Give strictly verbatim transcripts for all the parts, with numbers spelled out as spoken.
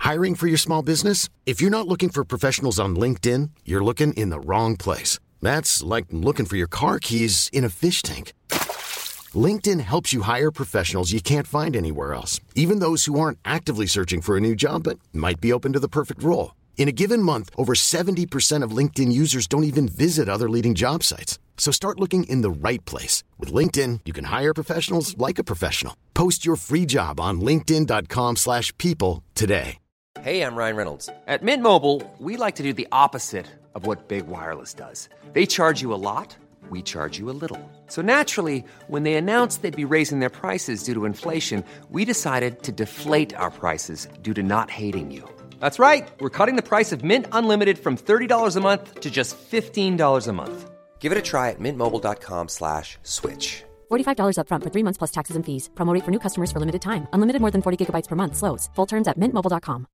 Hiring for your small business? If you're not looking for professionals on LinkedIn, you're looking in the wrong place. That's like looking for your car keys in a fish tank. LinkedIn helps you hire professionals you can't find anywhere else, even those who aren't actively searching for a new job but might be open to the perfect role. In a given month, over seventy percent of LinkedIn users don't even visit other leading job sites. So start looking in the right place. With LinkedIn, you can hire professionals like a professional. Post your free job on linkedin.com slash people today. Hey, I'm Ryan Reynolds. At Mint Mobile, we like to do the opposite of what Big Wireless does. They charge you a lot, we charge you a little. So naturally, when they announced they'd be raising their prices due to inflation, we decided to deflate our prices due to not hating you. That's right. We're cutting the price of Mint Unlimited from thirty dollars a month to just fifteen dollars a month. Give it a try at mintmobile.com slash switch. forty-five dollars up front for three months plus taxes and fees. Promo rate for new customers for limited time. Unlimited more than forty gigabytes per month. Slows full terms at mint mobile dot com.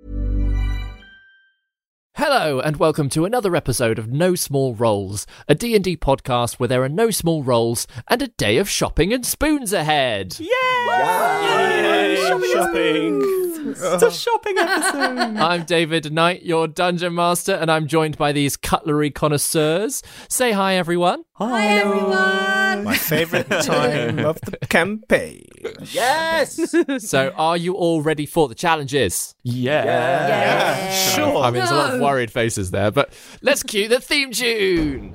Hello and welcome to another episode of No Small Roles, a D and D podcast where there are no small roles and a day of shopping and spoons ahead. Yay! Yay! Yay! Shopping! shopping. It's a shopping episode. I'm David Knight, your Dungeon Master, and I'm joined by these cutlery connoisseurs. Say hi, everyone. Hi, everyone. My favourite time of the campaign. Yes! So, are you all ready for the challenges? Yeah. Yeah. yeah. Sure. I mean, there's a lot of worried faces there, but let's cue the theme tune.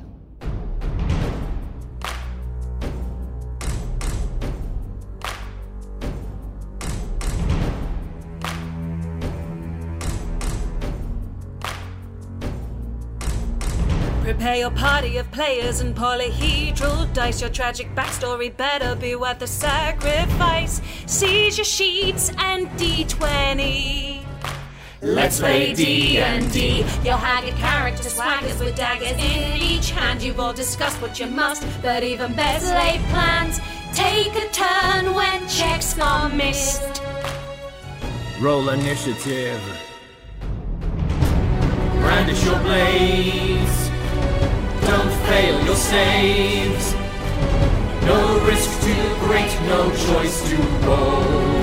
Prepare your party of players and polyhedral dice. Your tragic backstory better be worth the sacrifice. Seize your sheets and D twenty. Let's play D and D. Your haggard character swaggers with daggers in each hand. You've all discussed what you must, but even better laid plans. Take a turn when checks are missed. Roll initiative. Brandish your blades. Don't fail your saves. No risk too great, no choice to roll.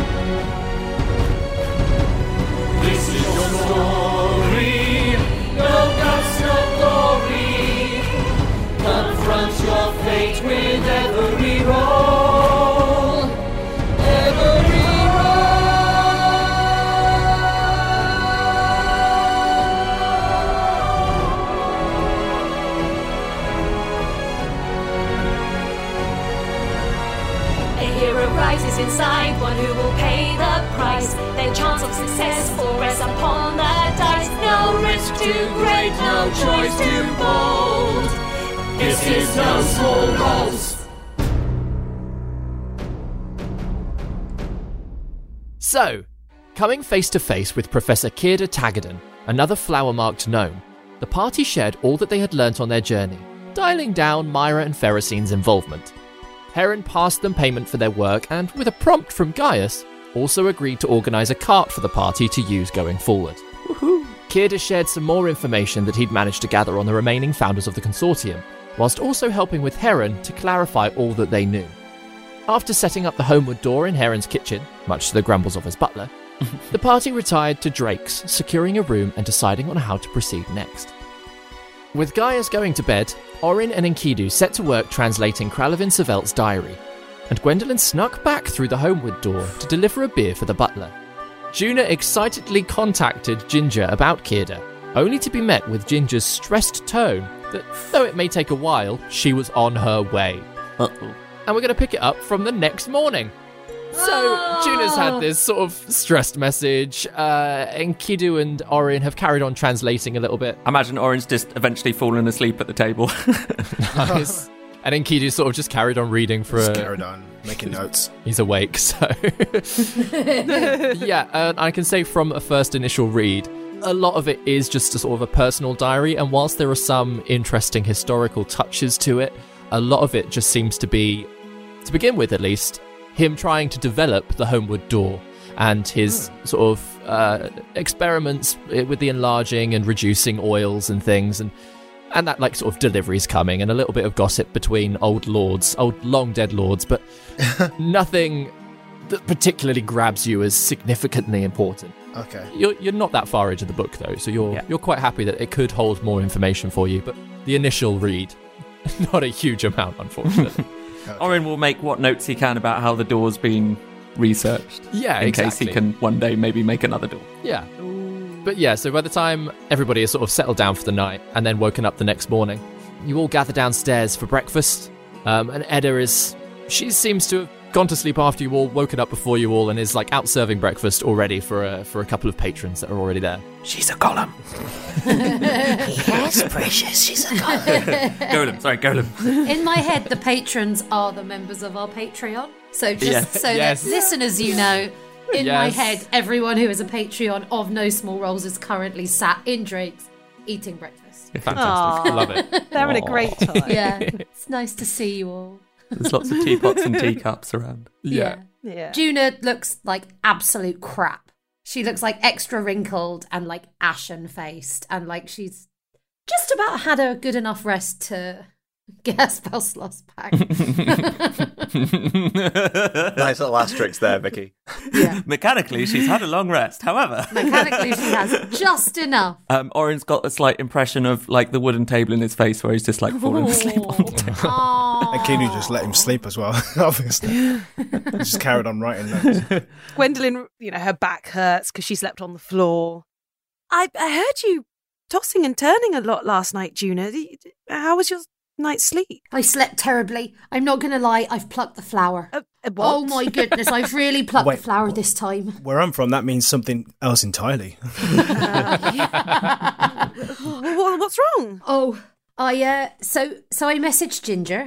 This is your story. No guts, no glory. Confront your fate with every roll. Every rises inside, one who will pay the price. Their chance of success will rest upon the dice. No risk too great, no choice too bold. This is No Small Roles. So, coming face to face with Professor Kierda Tagadan, another flower-marked gnome, the party shared all that they had learnt on their journey, dialing down Myra and Ferrocine's involvement. Heron passed them payment for their work and, with a prompt from Gaius, also agreed to organise a cart for the party to use going forward. Woohoo! Kierda shared some more information that he'd managed to gather on the remaining founders of the consortium, whilst also helping with Heron to clarify all that they knew. After setting up the homeward door in Heron's kitchen, much to the grumbles of his butler, the party retired to Drake's, securing a room and deciding on how to proceed next. With Gaius going to bed, Orin and Enkidu set to work translating Kralvin Savelt's diary, and Gwendolyn snuck back through the homeward door to deliver a beer for the butler. Juna excitedly contacted Ginger about Kierda, only to be met with Ginger's stressed tone that, though it may take a while, she was on her way. Uh-oh. And we're going to pick it up from the next morning. So, oh. Juna's had this sort of stressed message. Uh, Enkidu and Orin have carried on translating a little bit. I imagine Orin's just eventually fallen asleep at the table. Nice. And Enkidu sort of just carried on reading for just a... carried on, making notes. He's awake, so... yeah, uh, I can say from a first initial read, a lot of it is just a sort of a personal diary, and whilst there are some interesting historical touches to it, a lot of it just seems to be, to begin with at least, him trying to develop the homeward door and his oh. sort of uh, experiments with the enlarging and reducing oils and things, and and that like sort of deliveries coming, and a little bit of gossip between old lords, old long dead lords, but nothing that particularly grabs you as significantly important. Okay. You're you're not that far into the book though, so you're Yeah. you're quite happy that it could hold more information for you. But the initial read, not a huge amount, unfortunately. Okay. Orin will make what notes he can about how the door's been researched. Yeah, in exactly. case he can one day maybe make another door. Yeah. But yeah, so by the time everybody is sort of settled down for the night and then woken up the next morning, you all gather downstairs for breakfast. Um, and Edda is... She seems to have gone to sleep after you all, woken up before you all, and is like out serving breakfast already for a, for a couple of patrons that are already there. She's a golem. Yes, precious, she's a golem. Golem, sorry, golem. In my head, the patrons are the members of our Patreon. So just Yes. so Yes. that listeners, you know, in my Yes. head, everyone who is a Patreon of No Small Rolls is currently sat in Drake's eating breakfast. Fantastic. Aw. Love it. They're having a Aw. great time. Yeah, it's nice to see you all. There's lots of teapots and teacups around. Yeah. Yeah. Juna looks like absolute crap. She looks like extra wrinkled and like ashen faced, and like she's just about had a good enough rest to get her spell slots back. Nice little asterisks there, Vicky. Yeah. Mechanically, she's had a long rest. However, Mechanically, she has just enough. um, Orin's got a slight impression of like the wooden table in his face where he's just like falling asleep on the table. Aww. And Kinu just let him sleep as well, obviously. Just carried on writing notes. Gwendolyn, you know, her back hurts because she slept on the floor. I, I heard you tossing and turning a lot last night, Juna. How was your night's sleep? I slept terribly. I'm not going to lie, I've plucked the flower. Uh, uh, what? Oh my goodness, I've really plucked Wait, the flower this time. Where I'm from, that means something else entirely. Wha- What's wrong? Oh, I uh, so so I messaged Ginger,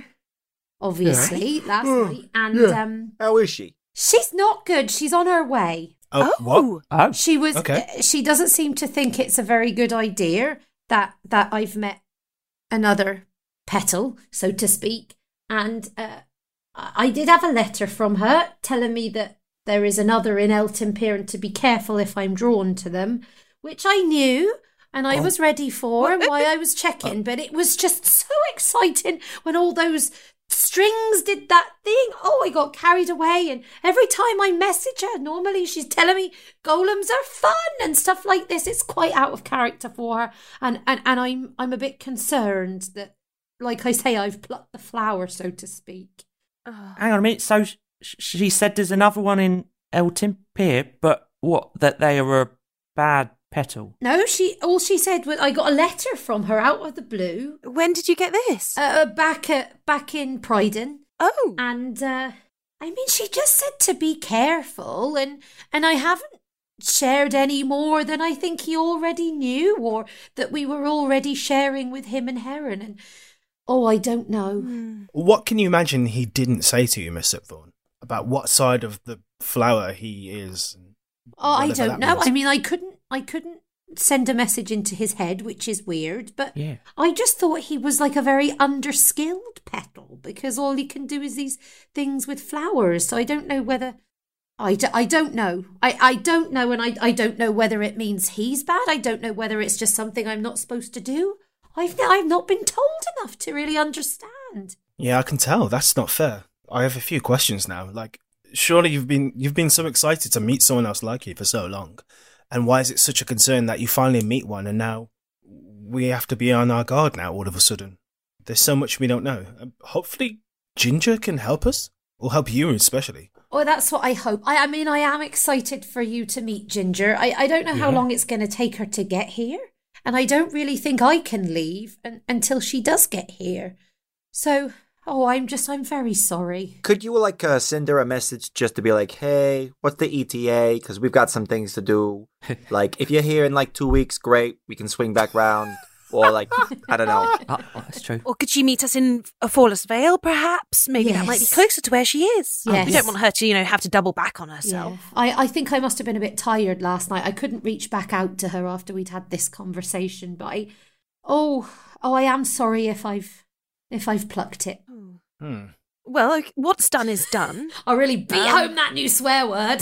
obviously last night, and um, How is she? she's not good. She's on her way. Oh, what? Oh, She was. Okay. uh, she doesn't seem to think it's a very good idea that that I've met another petal, so to speak, and uh, I I did have a letter from her telling me that there is another in Elton Pier and to be careful if I'm drawn to them, which I knew. And I was ready for, and why I was checking, but it was just so exciting when all those strings did that thing. Oh, I got carried away, and every time I message her, normally she's telling me golems are fun and stuff like this. It's quite out of character for her, and and, and I'm I'm a bit concerned that, like I say, I've plucked the flower, so to speak. hang on a minute. So sh- she said there's another one in Elton Pier, but what? That they are a bad petal. No, she all she said was I got a letter from her out of the blue, When did you get this? uh, back at back in Pryden. oh. And uh, I mean, she just said to be careful, and and I haven't shared any more than I think he already knew, or that we were already sharing with him and Heron. And oh, I don't know. What can you imagine he didn't say to you, Miss Sipthorne, about what side of the flower he is? and Oh, I whatever don't that know. means? I mean, I couldn't, I couldn't send a message into his head, which is weird. But Yeah. I just thought he was like a very underskilled petal because all he can do is these things with flowers. So I don't know whether. I, d- I don't know. I, I don't know, and I, I don't know whether it means he's bad. I don't know whether it's just something I'm not supposed to do. I've I've not been told enough to really understand. Yeah, I can tell. That's not fair. I have a few questions now. Like, surely you've been you've been so excited to meet someone else like you for so long, and why is it such a concern that you finally meet one and now we have to be on our guard now all of a sudden? There's so much we don't know. Um, hopefully, Ginger can help us, or help you especially. Oh, that's what I hope. I, I mean, I am excited for you to meet Ginger. I, I don't know how Yeah. long it's going to take her to get here, and I don't really think I can leave un- until she does get here. So, oh, I'm just, I'm very sorry. Could you like uh, send her a message just to be like, hey, what's the E T A? Because we've got some things to do. Like, if you're here in like two weeks, great. We can swing back round. Or like, I don't know. Oh, that's true. Or could she meet us in a Flawless Vale, perhaps? Maybe that might be Yes. closer to where she is. Yes. We don't want her to, you know, have to double back on herself. Yeah. I, I think I must have been a bit tired last night. I couldn't reach back out to her after we'd had this conversation, but I, oh, oh, I am sorry if I've, if I've plucked it. Hmm. Well, okay, what's done is done. I really beat home that new swear word.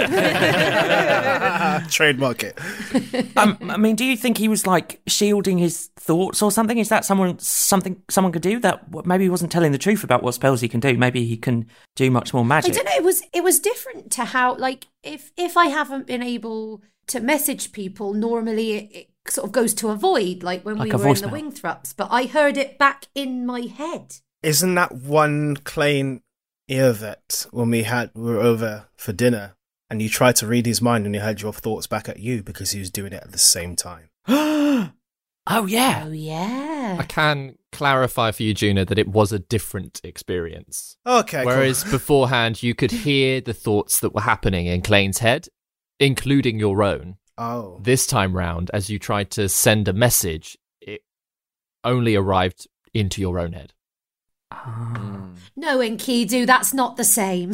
Trademark it. um, I mean, do you think he was like shielding his thoughts or something? Is that someone something someone could do that? Maybe he wasn't telling the truth about what spells he can do. Maybe he can do much more I magic. don't know. It was it was different to how like if if I haven't been able to message people, normally it, it sort of goes to a void, like when Like we a were in voicemail. the Wingthrups. But I heard it back in my head. Isn't that one Klein Earvet when we had we were over for dinner and you tried to read his mind and you had your thoughts back at you because he was doing it at the same time? Oh, yeah. Oh, yeah. I can clarify for you, Juna, that it was a different experience. Okay, Whereas cool. beforehand, you could hear the thoughts that were happening in Klein's head, including your own. Oh. This time round, as you tried to send a message, it only arrived into your own head. No, Enkidu, that's not the same.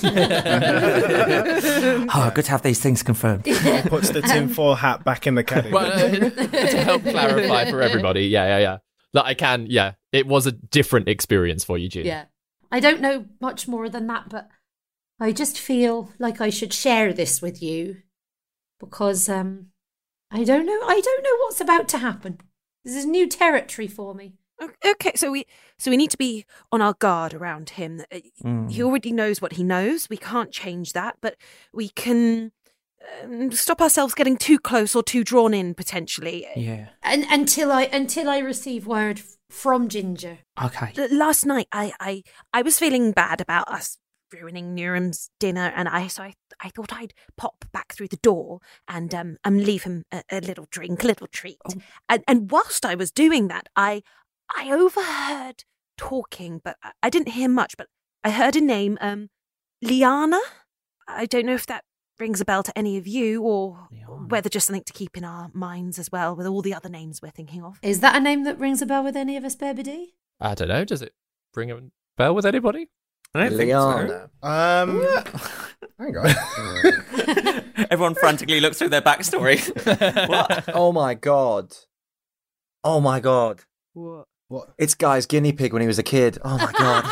Oh, good to have these things confirmed. Puts the tinfoil hat back in the caddy. Well, uh, to help clarify for everybody, yeah, yeah, yeah. That I can, yeah. It was a different experience for you, June. Yeah. I don't know much more than that, but I just feel like I should share this with you because um, I don't know. I don't know what's about to happen. This is new territory for me. Okay, so we so we need to be on our guard around him. Uh, Mm. He already knows what he knows. We can't change that, but we can um, stop ourselves getting too close or too drawn in potentially. Yeah. And until I until I receive word f- from Ginger. Okay. L- Last night, I, I I was feeling bad about us ruining Nurim's dinner, and I so I, I thought I'd pop back through the door and um um leave him a, a little drink, a little treat. Oh. And and whilst I was doing that, I I overheard talking, but I- I didn't hear much. But I heard a name, um, Liana. I don't know if that rings a bell to any of you, or Liana. whether just something to keep in our minds as well, with all the other names we're thinking of. Is that a name that rings a bell with any of us, Berbedy? I don't know. Does it ring a bell with anybody? I don't Liana. Um, hang on. Everyone frantically looks through their backstory. What? Oh my god. Oh my god. What? What? It's Guy's guinea pig when he was a kid. Oh my god.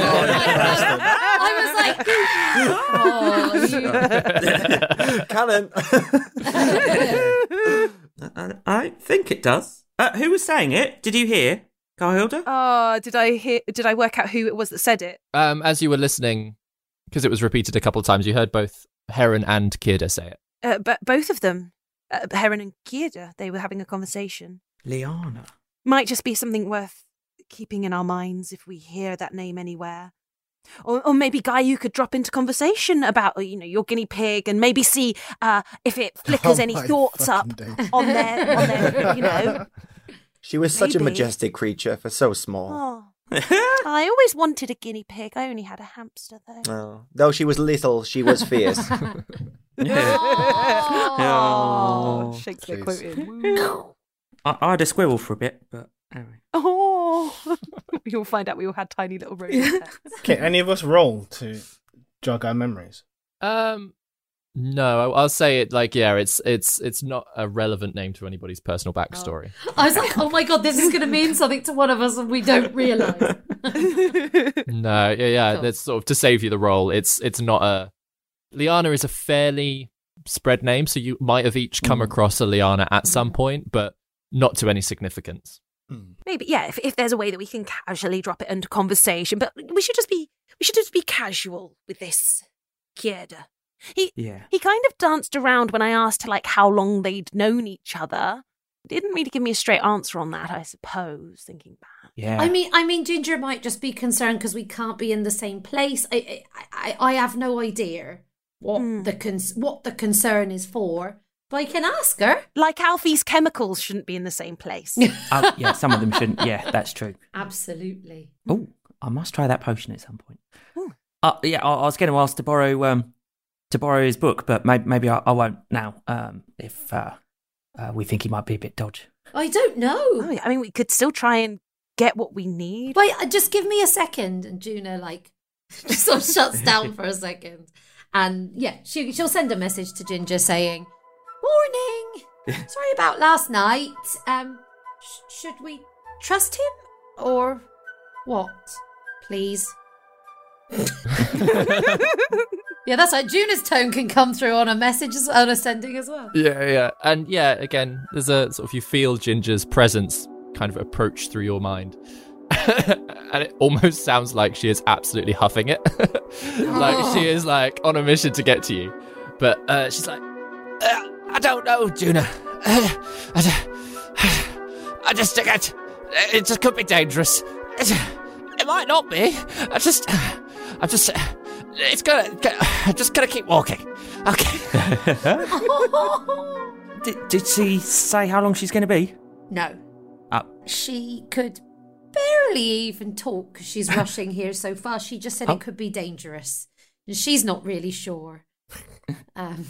I was like, oh, Canon. I, I think it does. Uh, who was saying it? Did you hear? Garhilda? Oh, did I hear? Did I work out who it was that said it? Um, as you were listening, because it was repeated a couple of times, you heard both Heron and Kirda say it. Uh, but both of them, uh, Heron and Girda, they were having a conversation. Liana. Might just be something worth keeping in our minds if we hear that name anywhere. Or, or maybe, Guy, you could drop into conversation about, you know, your guinea pig, and maybe see uh, if it flickers Oh any my thoughts up fucking days. on their, on their, you know. She was such a Maybe. majestic creature for so small. Oh. I always wanted a guinea pig. I only had a hamster, though. Oh. Though she was little, she was fierce. oh. Shakespeare Please. quoted. I, I had a squirrel for a bit, but anyway. Oh, you'll find out we all had tiny little rodent pets. Can any of us roll to jog our memories? Um, no, I'll say it like, yeah, it's it's it's not a relevant name to anybody's personal backstory. I was like, oh my god, this is going to mean something to one of us and we don't realise. No, yeah, yeah, Cool. that's sort of to save you the role. It's it's not a. Liana is a fairly spread name, so you might have each come Mm. across a Liana at some point, but not to any significance. Maybe, yeah, if, if there's a way that we can casually drop it into conversation, but we should just be we should just be casual with this Kierda. He Yeah. he kind of danced around when I asked her like how long they'd known each other. Didn't really give me a straight answer on that, I suppose, thinking back. Yeah. I mean, I mean, Ginger might just be concerned because we can't be in the same place. I, I, I, I have no idea what Hmm. the con- what the concern is for, but I can ask her. Like Alfie's chemicals shouldn't be in the same place. Oh, yeah, some of them shouldn't. Yeah, that's true. Absolutely. Oh, I must try that potion at some point. Hmm. Uh, yeah, I, I was going to ask to borrow um to borrow his book, but maybe, maybe I, I won't now. Um, if uh, uh, we think he might be a bit dodgy. I don't know. Oh, yeah, I mean, we could still try and get what we need. Wait, uh, just give me a second. And Juna, like, just sort of shuts down for a second. And yeah, she, she'll send a message to Ginger saying, Morning! Sorry about last night. Um, sh- should we trust him? Or what? Please. Yeah, that's right. Juna's tone can come through on a message, as- on a sending as well. Yeah, yeah. And yeah, again, there's a sort of, you feel Ginger's presence kind of approach through your mind. And it almost sounds like she is absolutely huffing it. Like she is like on a mission to get to you. But uh, she's like, uh, I don't know, Juna. Uh, I, I just think it, it just could be dangerous. It, it might not be. I just, I just, it's gonna, I'm just gonna keep walking. Okay. did, did she say how long she's going to be? No. Oh. She could barely even talk because she's rushing here so fast. She just said Oh. it could be dangerous. And she's not really sure. Um,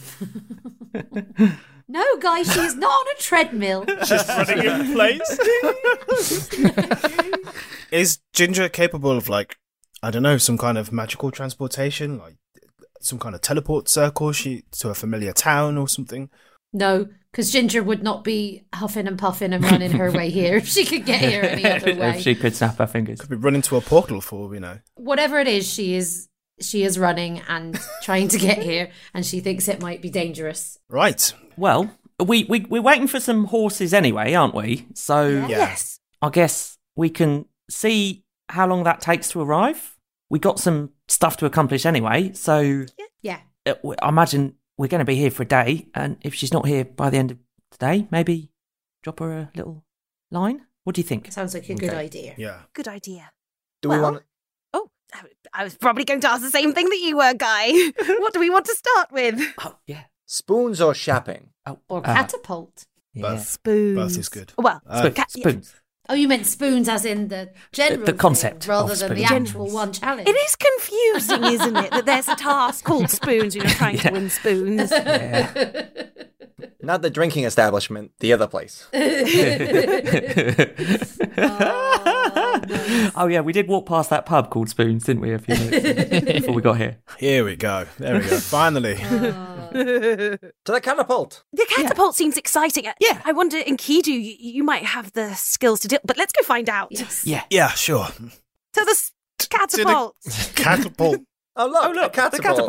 no, guys, she is not on a treadmill. She's running in place. Is Ginger capable of, like, I don't know, some kind of magical transportation? Like some kind of teleport circle she to a familiar town or something? No, because Ginger would not be huffing and puffing and running her way here if she could get here any other way. If she could snap her fingers. Could be running to a portal for, you know. Whatever it is, she is she is running and trying to get here, and she thinks it might be dangerous. Right. Well, we, we, we're waiting for some horses anyway, aren't we? So Yeah. Yes. I guess we can see how long that takes to arrive. We got some stuff to accomplish anyway, so Yeah. uh, w- I imagine we're going to be here for a day, and if she's not here by the end of today, maybe drop her a little line. What do you think? Sounds like a good Okay. idea. Yeah. Good idea. Do we Well- want? Oh, I- I was probably going to ask the same thing that you were, Guy. What do we want to start with? Oh, yeah. Spoons or shopping? Oh, Or uh, catapult. yeah. Both. Spoons. Both is good. Well, Uh, Spoons. ca- yeah. spoons. Oh, you meant spoons as in the general The concept thing, rather of than the spoons. actual one challenge. It is confusing, isn't it, that there's a task called spoons when you're trying to win spoons. Yeah. Not the drinking establishment, the other place. Oh, yeah, we did walk past that pub called Spoons, didn't we, a few minutes ago, before we got here? Here we go. There we go. Finally. To the catapult. The catapult seems exciting. Yeah. I wonder, in Kidu, you, you might have the skills to deal, but let's go find out. Yes. Yeah. Yeah, sure. To the s- catapult. Catapult. Oh look, Oh, look, a catapult.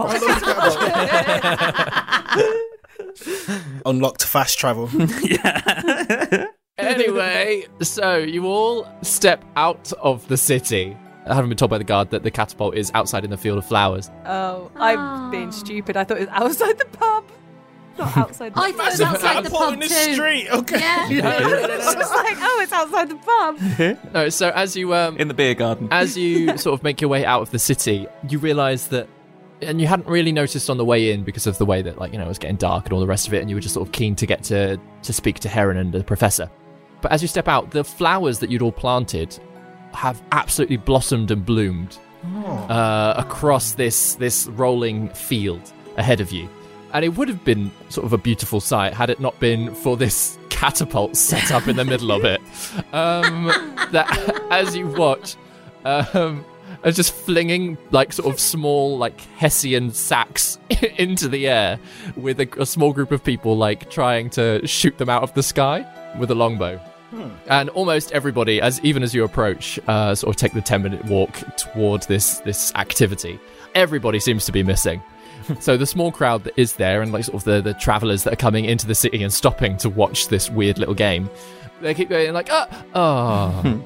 the catapult. Unlocked fast travel. Yeah. Anyway, so you all step out of the city. I haven't been told by the guard that the catapult is outside in the field of flowers. Oh, I'm being stupid. I thought it was outside the pub, not outside the I thought it was outside the pub in the too. street. Okay. Yeah. It's just like, oh, it's outside the pub. No, so as you um, In the beer garden. as you sort of make your way out of the city, you realise that, and you hadn't really noticed on the way in because of the way that, like, you know, it was getting dark and all the rest of it, and you were just sort of keen to get to to speak to Heron and the professor. But as you step out, the flowers that you'd all planted have absolutely blossomed and bloomed uh, across this this rolling field ahead of you. And it would have been sort of a beautiful sight had it not been for this catapult set up in the middle of it. Um, that, as you watch, um, are just flinging like sort of small like Hessian sacks into the air with a, a small group of people like trying to shoot them out of the sky with a longbow. And almost everybody, as even as you approach, uh, sort of take the ten-minute walk toward this this activity. Everybody seems to be missing. So the small crowd that is there, and like sort of the, the travellers that are coming into the city and stopping to watch this weird little game, they keep going like, ah, ah,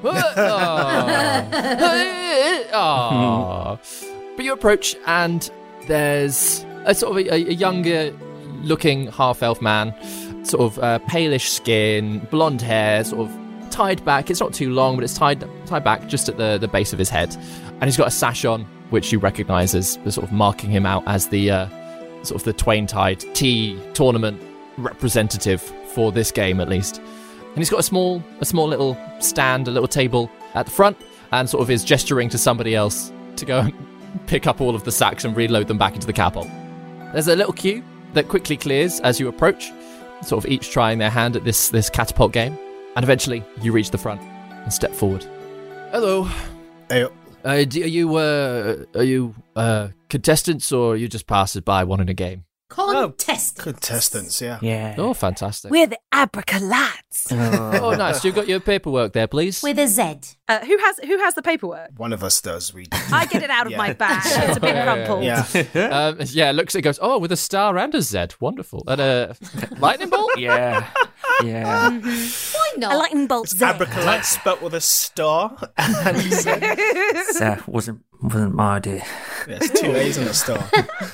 ah, ah. But you approach, and there's a sort of a, a younger-looking half-elf man. Sort of uh, palish skin, blonde hair, sort of tied back. It's not too long, but it's tied tied back just at the, the base of his head. And he's got a sash on, which you recognise as the sort of marking him out as the uh, sort of the Twain Tide tea tournament representative for this game, at least. And he's got a small a small little stand, a little table at the front, and sort of is gesturing to somebody else to go and pick up all of the sacks and reload them back into the catapult. There's a little queue that quickly clears as you approach, sort of each trying their hand at this this catapult game, and eventually you reach the front and step forward. Hello. Hey, Uh, do, are you uh, are you uh, contestants, or are you just passers by wanting a game? Contestants. contestants, yeah. Yeah. Oh, fantastic! We're the Abracalads. Oh, nice. You got your paperwork there, please. With a Z. Uh, who has who has the paperwork? One of us does. We. I get it out of Yeah. my bag. It's a bit crumpled. Yeah. um, yeah, it looks. It goes. Oh, with a star and a Z. Wonderful. And a lightning bolt. Yeah. Yeah. Why not? A lightning bolt Z. Abracalad spelt with a star. And So, wasn't wasn't my idea. There's two A's and a star.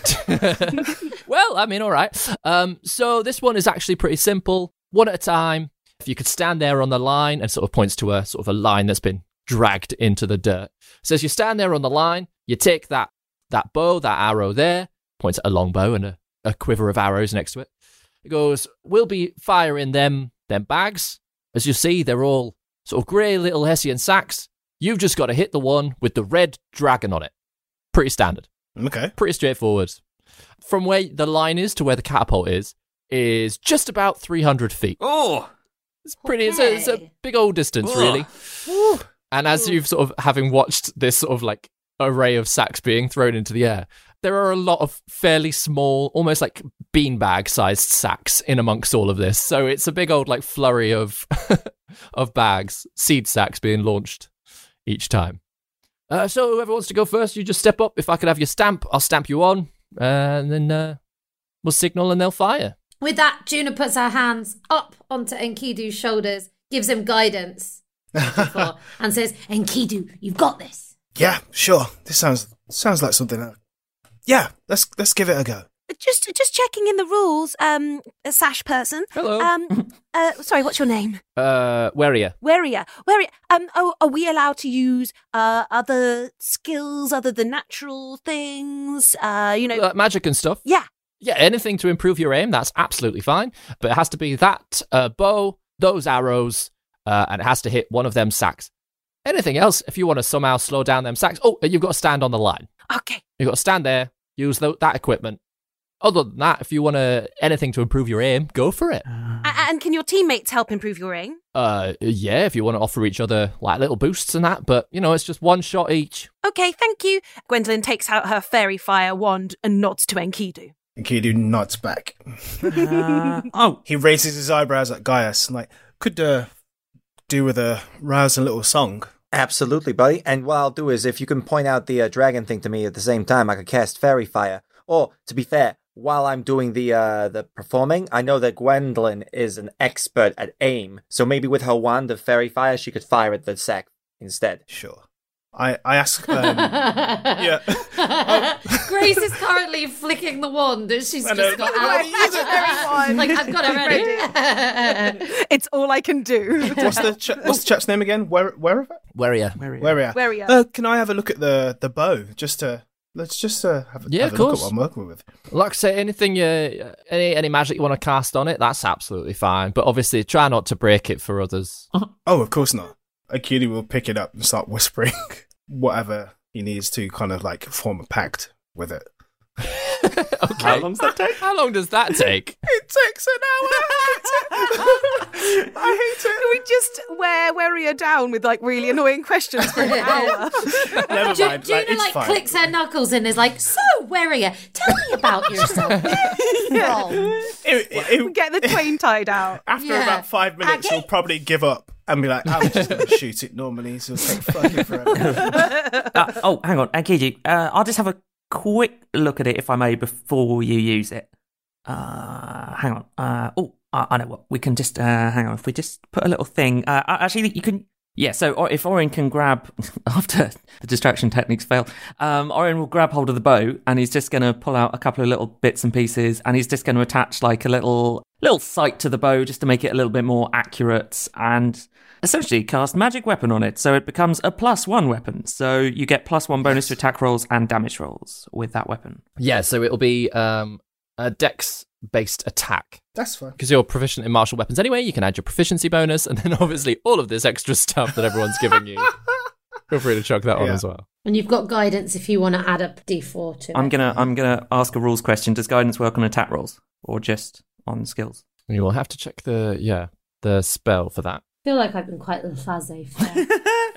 Well, I mean, all right. Um, so this one is actually pretty simple. One at a time. If you could stand there on the line, and sort of points to a sort of a line that's been dragged into the dirt. So as you stand there on the line, you take that that bow, that arrow there, points at a long bow and a, a quiver of arrows next to it. It goes, we'll be firing them them bags. As you see, they're all sort of grey little Hessian sacks. You've just got to hit the one with the red dragon on it. Pretty standard. Okay. Pretty straightforward. From where the line is to where the catapult is, is just about three hundred feet. Oh! It's pretty, okay. it's, a, it's a big old distance, Ugh. really. Woo. And as you've sort of, having watched this sort of like array of sacks being thrown into the air, there are a lot of fairly small, almost like beanbag-sized sacks in amongst all of this. So it's a big old like flurry of of bags, seed sacks being launched each time. Uh, so whoever wants to go first, you just step up. If I could have your stamp, I'll stamp you on, uh, and then uh, we'll signal and they'll fire. With that, Juna puts her hands up onto Enkidu's shoulders, gives him guidance, before, and says, "Enkidu, you've got this." Yeah, sure. This sounds sounds like something. That, yeah, let's let's give it a go. Just just checking in the rules, um, a sash person. Hello. Um, uh, sorry, what's your name? Uh, Weria. Weria. Weria. Um, oh, are we allowed to use uh other skills other than natural things? Uh, you know, uh, magic and stuff. Yeah. Yeah, anything to improve your aim, that's absolutely fine. But it has to be that uh, bow, those arrows, uh, and it has to hit one of them sacks. Anything else, if you want to somehow slow down them sacks, oh, you've got to stand on the line. Okay. You've got to stand there, use th- that equipment. Other than that, if you want to anything to improve your aim, go for it. Uh, and can your teammates help improve your aim? Uh, yeah, if you want to offer each other like little boosts and that, but you know, it's just one shot each. Okay, thank you. Gwendolyn takes out her fairy fire wand and nods to Enkidu. Enkidu nods back. Uh, oh, he raises his eyebrows at Gaius, like, could uh, do with a rousing little song. Absolutely, buddy. And what I'll do is, if you can point out the uh, dragon thing to me at the same time, I could cast fairy fire. Or, to be fair, while I'm doing the uh, the performing, I know that Gwendolyn is an expert at aim, so maybe with her wand of fairy fire, she could fire at the sack instead. Sure. I, I ask, um, yeah. Oh. Grace is currently flicking the wand that she's I just know. got out. Like, I've got it ready. It's all I can do. What's the ch- what's the chap's name again? Where where Weria. Weria. Weria. Uh, can I have a look at the, the bow? Just to let's just uh, have, a, yeah, have of a look course. at what I'm working with. Like I say, anything you any any magic you want to cast on it, that's absolutely fine. But obviously, try not to break it for others. Oh, of course not. Akili will pick it up and start whispering whatever he needs to kind of like form a pact with it. Okay. How long does that take? How long does that take? It takes an hour. I hate it. I hate it. We just wear Weria down with like really annoying questions for an hour. Never Ju- mind. Juna like, it's like fine. clicks her knuckles and is like, "So, Weria, tell me about yourself." Yeah. It- it- it- We get the twain tied out. After Yeah. about five minutes, Okay. he'll probably give up and be like, I'm just going to shoot it normally, so it'll take fucking forever. uh, oh, hang on, Akiji. Uh, I'll just have a quick look at it, if I may, before you use it. Uh, hang on. Uh, oh, I, I know what. We can just, uh, hang on. If we just put a little thing. Uh, actually, you can. Yeah, so or if Orin can grab, after the distraction techniques fail, um, Orin will grab hold of the bow and he's just going to pull out a couple of little bits and pieces and he's just going to attach like a little little sight to the bow just to make it a little bit more accurate and essentially cast magic weapon on it. So it becomes a plus one weapon. So you get plus one bonus to attack rolls and damage rolls with that weapon. Yeah, so it'll be um, a dex-based attack. That's fine. Because you're proficient in martial weapons anyway, you can add your proficiency bonus, and then obviously all of this extra stuff that everyone's giving you. Feel free to chuck that on Yeah. as well. And you've got guidance if you want to add a d four to it. I'm gonna I'm gonna ask a rules question. Does guidance work on attack rolls or just on skills? You will have to check the yeah the spell for that. I feel like I've been quite laissez-faire.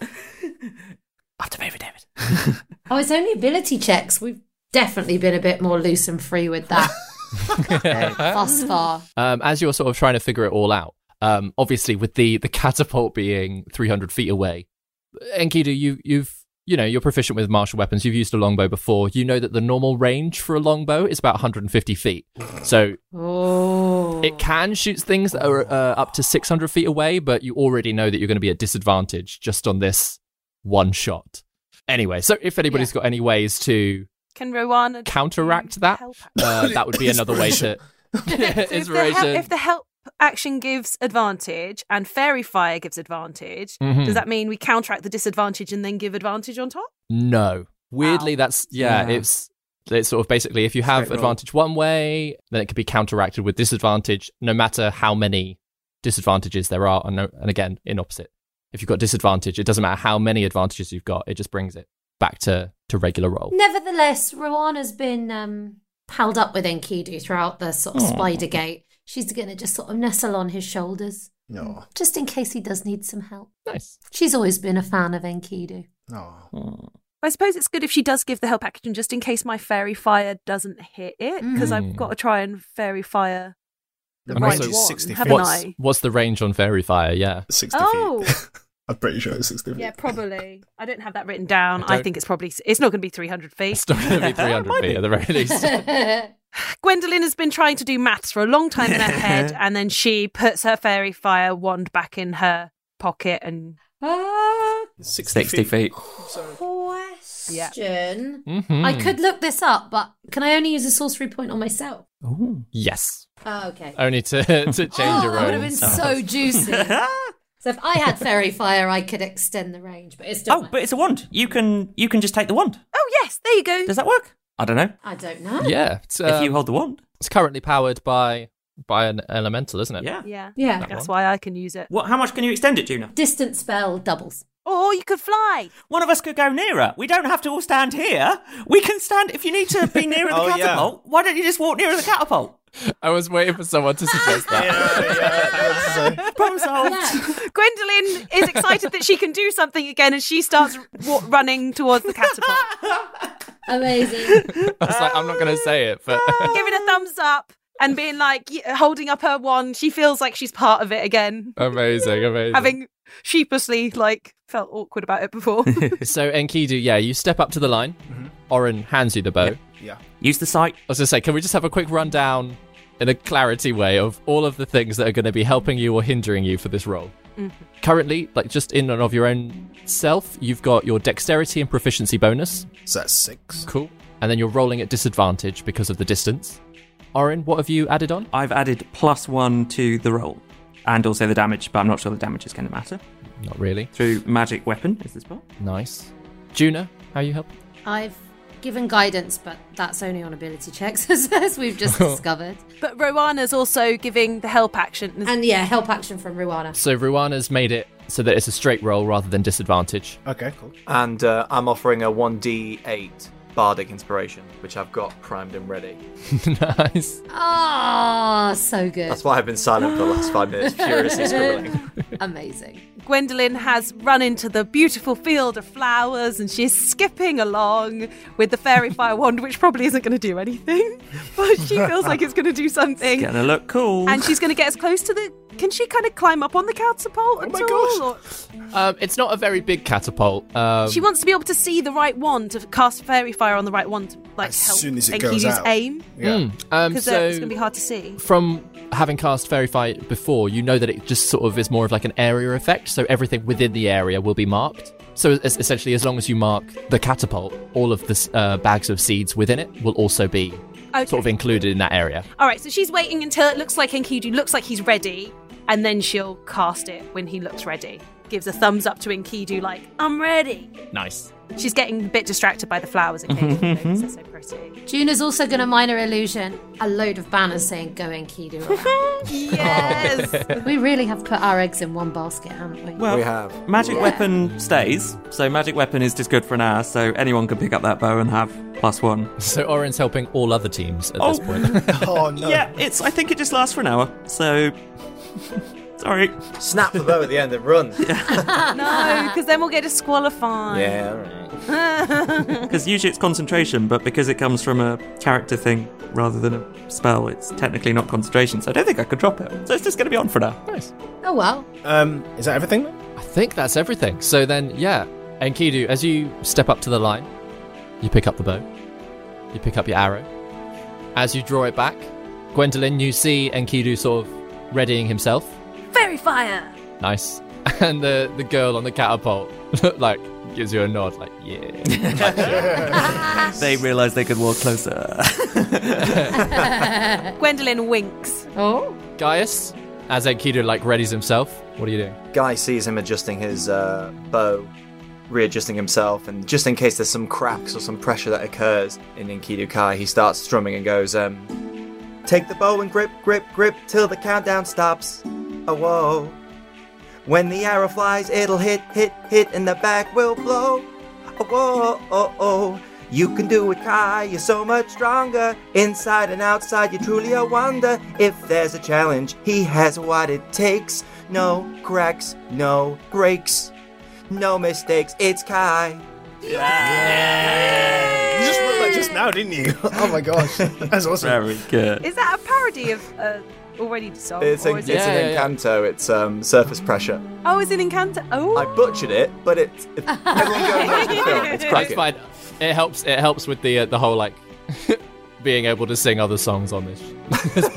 After David David. Oh, it's only ability checks. We've definitely been a bit more loose and free with that thus far. Um, as you're sort of trying to figure it all out, um, obviously with the, the catapult being three hundred feet away, Enkidu, you, you've you know you're proficient with martial weapons. You've used a longbow before. You know that the normal range for a longbow is about one hundred fifty feet. So Oh. it can shoot things that are uh, up to six hundred feet away, but you already know that you're going to be at disadvantage just on this one shot. Anyway, so if anybody's got any ways to Can Rowana counteract that? Uh, that would be another way to... So if, the help, if the help action gives advantage and Fairy Fire gives advantage, Mhm. does that mean we counteract the disadvantage and then give advantage on top? No. Weirdly, Wow. that's... Yeah, Yeah. it's... It's sort of basically, if you have Straight roll. advantage one way, then it could be counteracted with disadvantage, no matter how many disadvantages there are. And, no, and again, in opposite. If you've got disadvantage, it doesn't matter how many advantages you've got, it just brings it back to, to regular roll. Nevertheless, Rowana's been um, held up with Enkidu throughout the sort of Aw. spider gate. She's going to just sort of nestle on his shoulders, No. just in case he does need some help. Nice. She's always been a fan of Enkidu. No. I suppose it's good if she does give the help action just in case my Fairy Fire doesn't hit it, because Mm. I've got to try and Fairy Fire the And right also- one, sixty haven't What's, I? what's the range on Fairy Fire? Yeah. sixty Oh. feet. I'm pretty sure it's sixty feet. Yeah, probably. I don't have that written down. I I, don't- think it's probably, it's not going to be three hundred feet. It's not going to be three hundred feet at the very least. Gwendolyn has been trying to do maths for a long time in her head, and then she puts her Fairy Fire wand back in her pocket and Ah, sixty, sixty feet. question. Mhm. I could look this up, but can I only use a sorcery point on myself? Yes. Oh, okay. Only to, to change Oh, your that would have own. been so juicy. So if I had Fairy Fire, I could extend the range, but it's still. Oh, but it's a wand. You can you can just take the wand. oh yes, there you go. Does that work? I don't know. I don't know. Yeah. It's, if you um, hold the wand. it's currently powered by by an elemental, isn't it? Yeah. Yeah, Yeah. that's why I can use it. What? How much can you extend it, Juna? Distant spell doubles. Or you could fly. One of us could go nearer. We don't have to all stand here. We can stand if you need to be nearer the Oh, yeah. catapult. Why don't you just walk nearer the catapult? I was waiting for someone to suggest that. yeah, yeah. Problem solved. Yeah. Gwendolyn is excited that she can do something again, and she starts wa- running towards the catapult, Amazing. I was like, I'm not going to say it, but giving a thumbs up and being like, y- holding up her wand. She feels like she's part of it again, amazing, amazing. having sheepishly like felt awkward about it before. So Enkidu, yeah, you step up to the line. Oren hands you the bow. Yeah. Use the sight. I was going to say, can we just have a quick rundown in a clarity way of all of the things that are going to be helping you or hindering you for this role? Currently, like just in and of your own self, you've got your dexterity and proficiency bonus. So that's six. Cool. And then you're rolling at disadvantage because of the distance. Oren, what have you added on? I've added plus one to the roll. And also the damage, but I'm not sure the damage is going to matter. Not really. Through magic weapon is the spell. Nice. Juna, how you help? I've given guidance, but that's only on ability checks, as we've just discovered. But Rowana's also giving the help action. And yeah, help action from Ruana. So Ruana's made it so that it's a straight roll rather than disadvantage. Okay, cool. And uh, I'm offering a one d eight bardic inspiration, which I've got primed and ready. Nice. Oh, so good. That's why I've been silent for the last five minutes, furiously scribbling. Amazing. Gwendolyn has run into the beautiful field of flowers and she's skipping along with the Fairy Fire wand, which probably isn't going to do anything, but she feels like it's going to do something. Gonna look cool. And she's going to get as close to the... Can she kind of climb up on the catapult at my all? gosh. Or- Um, it's not a very big catapult. Um, She wants to be able to see the right wand, to cast Fairy Fire on the right wand to like, As help soon as it Enkidu's goes out. aim. Yeah. mm, um, Because so it's going to be hard to see. from having cast Fairy Fire before, you know that it just sort of is more of like an area effect, so everything within the area will be marked. So es- essentially, as long as you mark the catapult, all of the s- uh, bags of seeds within it will also be Okay. sort of included in that area. All right, so she's waiting until it looks like Enkidu looks like he's ready, and then she'll cast it when he looks ready. Gives a thumbs up to Enkidu, like, I'm ready. Nice. She's getting a bit distracted by the flowers occasionally because they're so pretty. Juna's also going to minor illusion a load of banners saying "Go Enkidu." around. Yes! We really have put our eggs in one basket, haven't we? Well, We have. magic Yeah. weapon stays, so magic weapon is just good for an hour, so anyone can pick up that bow and have plus one. So Oren's helping all other teams at Oh. this point. Oh no. Yeah, it's. I think it just lasts for an hour, so... Sorry. Snap the bow at the end and run. No, because then we'll get disqualified. Yeah, alright. Because usually it's concentration, but because it comes from a character thing rather than a spell, it's technically not concentration, so I don't think I could drop it. So it's just going to be on for now. Nice. Oh well. Um, is that everything? I think that's everything. So then, yeah, Enkidu, as you step up to the line, you pick up the bow, you pick up your arrow. As you draw it back, Gwendolyn, you see Enkidu sort of readying himself. Fairy Fire! Nice. And the, the girl on the catapult, like, gives you a nod, like, yeah. They realise they could walk closer. Gwendolyn winks. Oh. Gaius, as Enkidu, like, readies himself, what are you doing? Guy sees him adjusting his uh, bow, readjusting himself, and just in case there's some cracks or some pressure that occurs in Enkidu Kai, he starts strumming and goes, um, take the bow and grip, grip, grip, till the countdown stops. Oh, whoa. When the arrow flies, it'll hit, hit, hit, and the back will blow. Oh, whoa, oh, oh. You can do it, Kai, you're so much stronger. Inside and outside, you're truly a wonder. If there's a challenge, he has what it takes. No cracks, no breaks, no mistakes, it's Kai. Yeah! You just wrote that just now, didn't you? Oh my gosh, that's awesome. Very good. Is that a parody of uh, already song? It's, a, or it's is an it... yeah, Encanto, it's um, Surface Pressure. Oh, is it Encanto? Oh. I butchered it, but it's, if everyone go and watch the film, it's It's cracking. fine. It helps. It helps with the uh, the whole like being able to sing other songs on this, this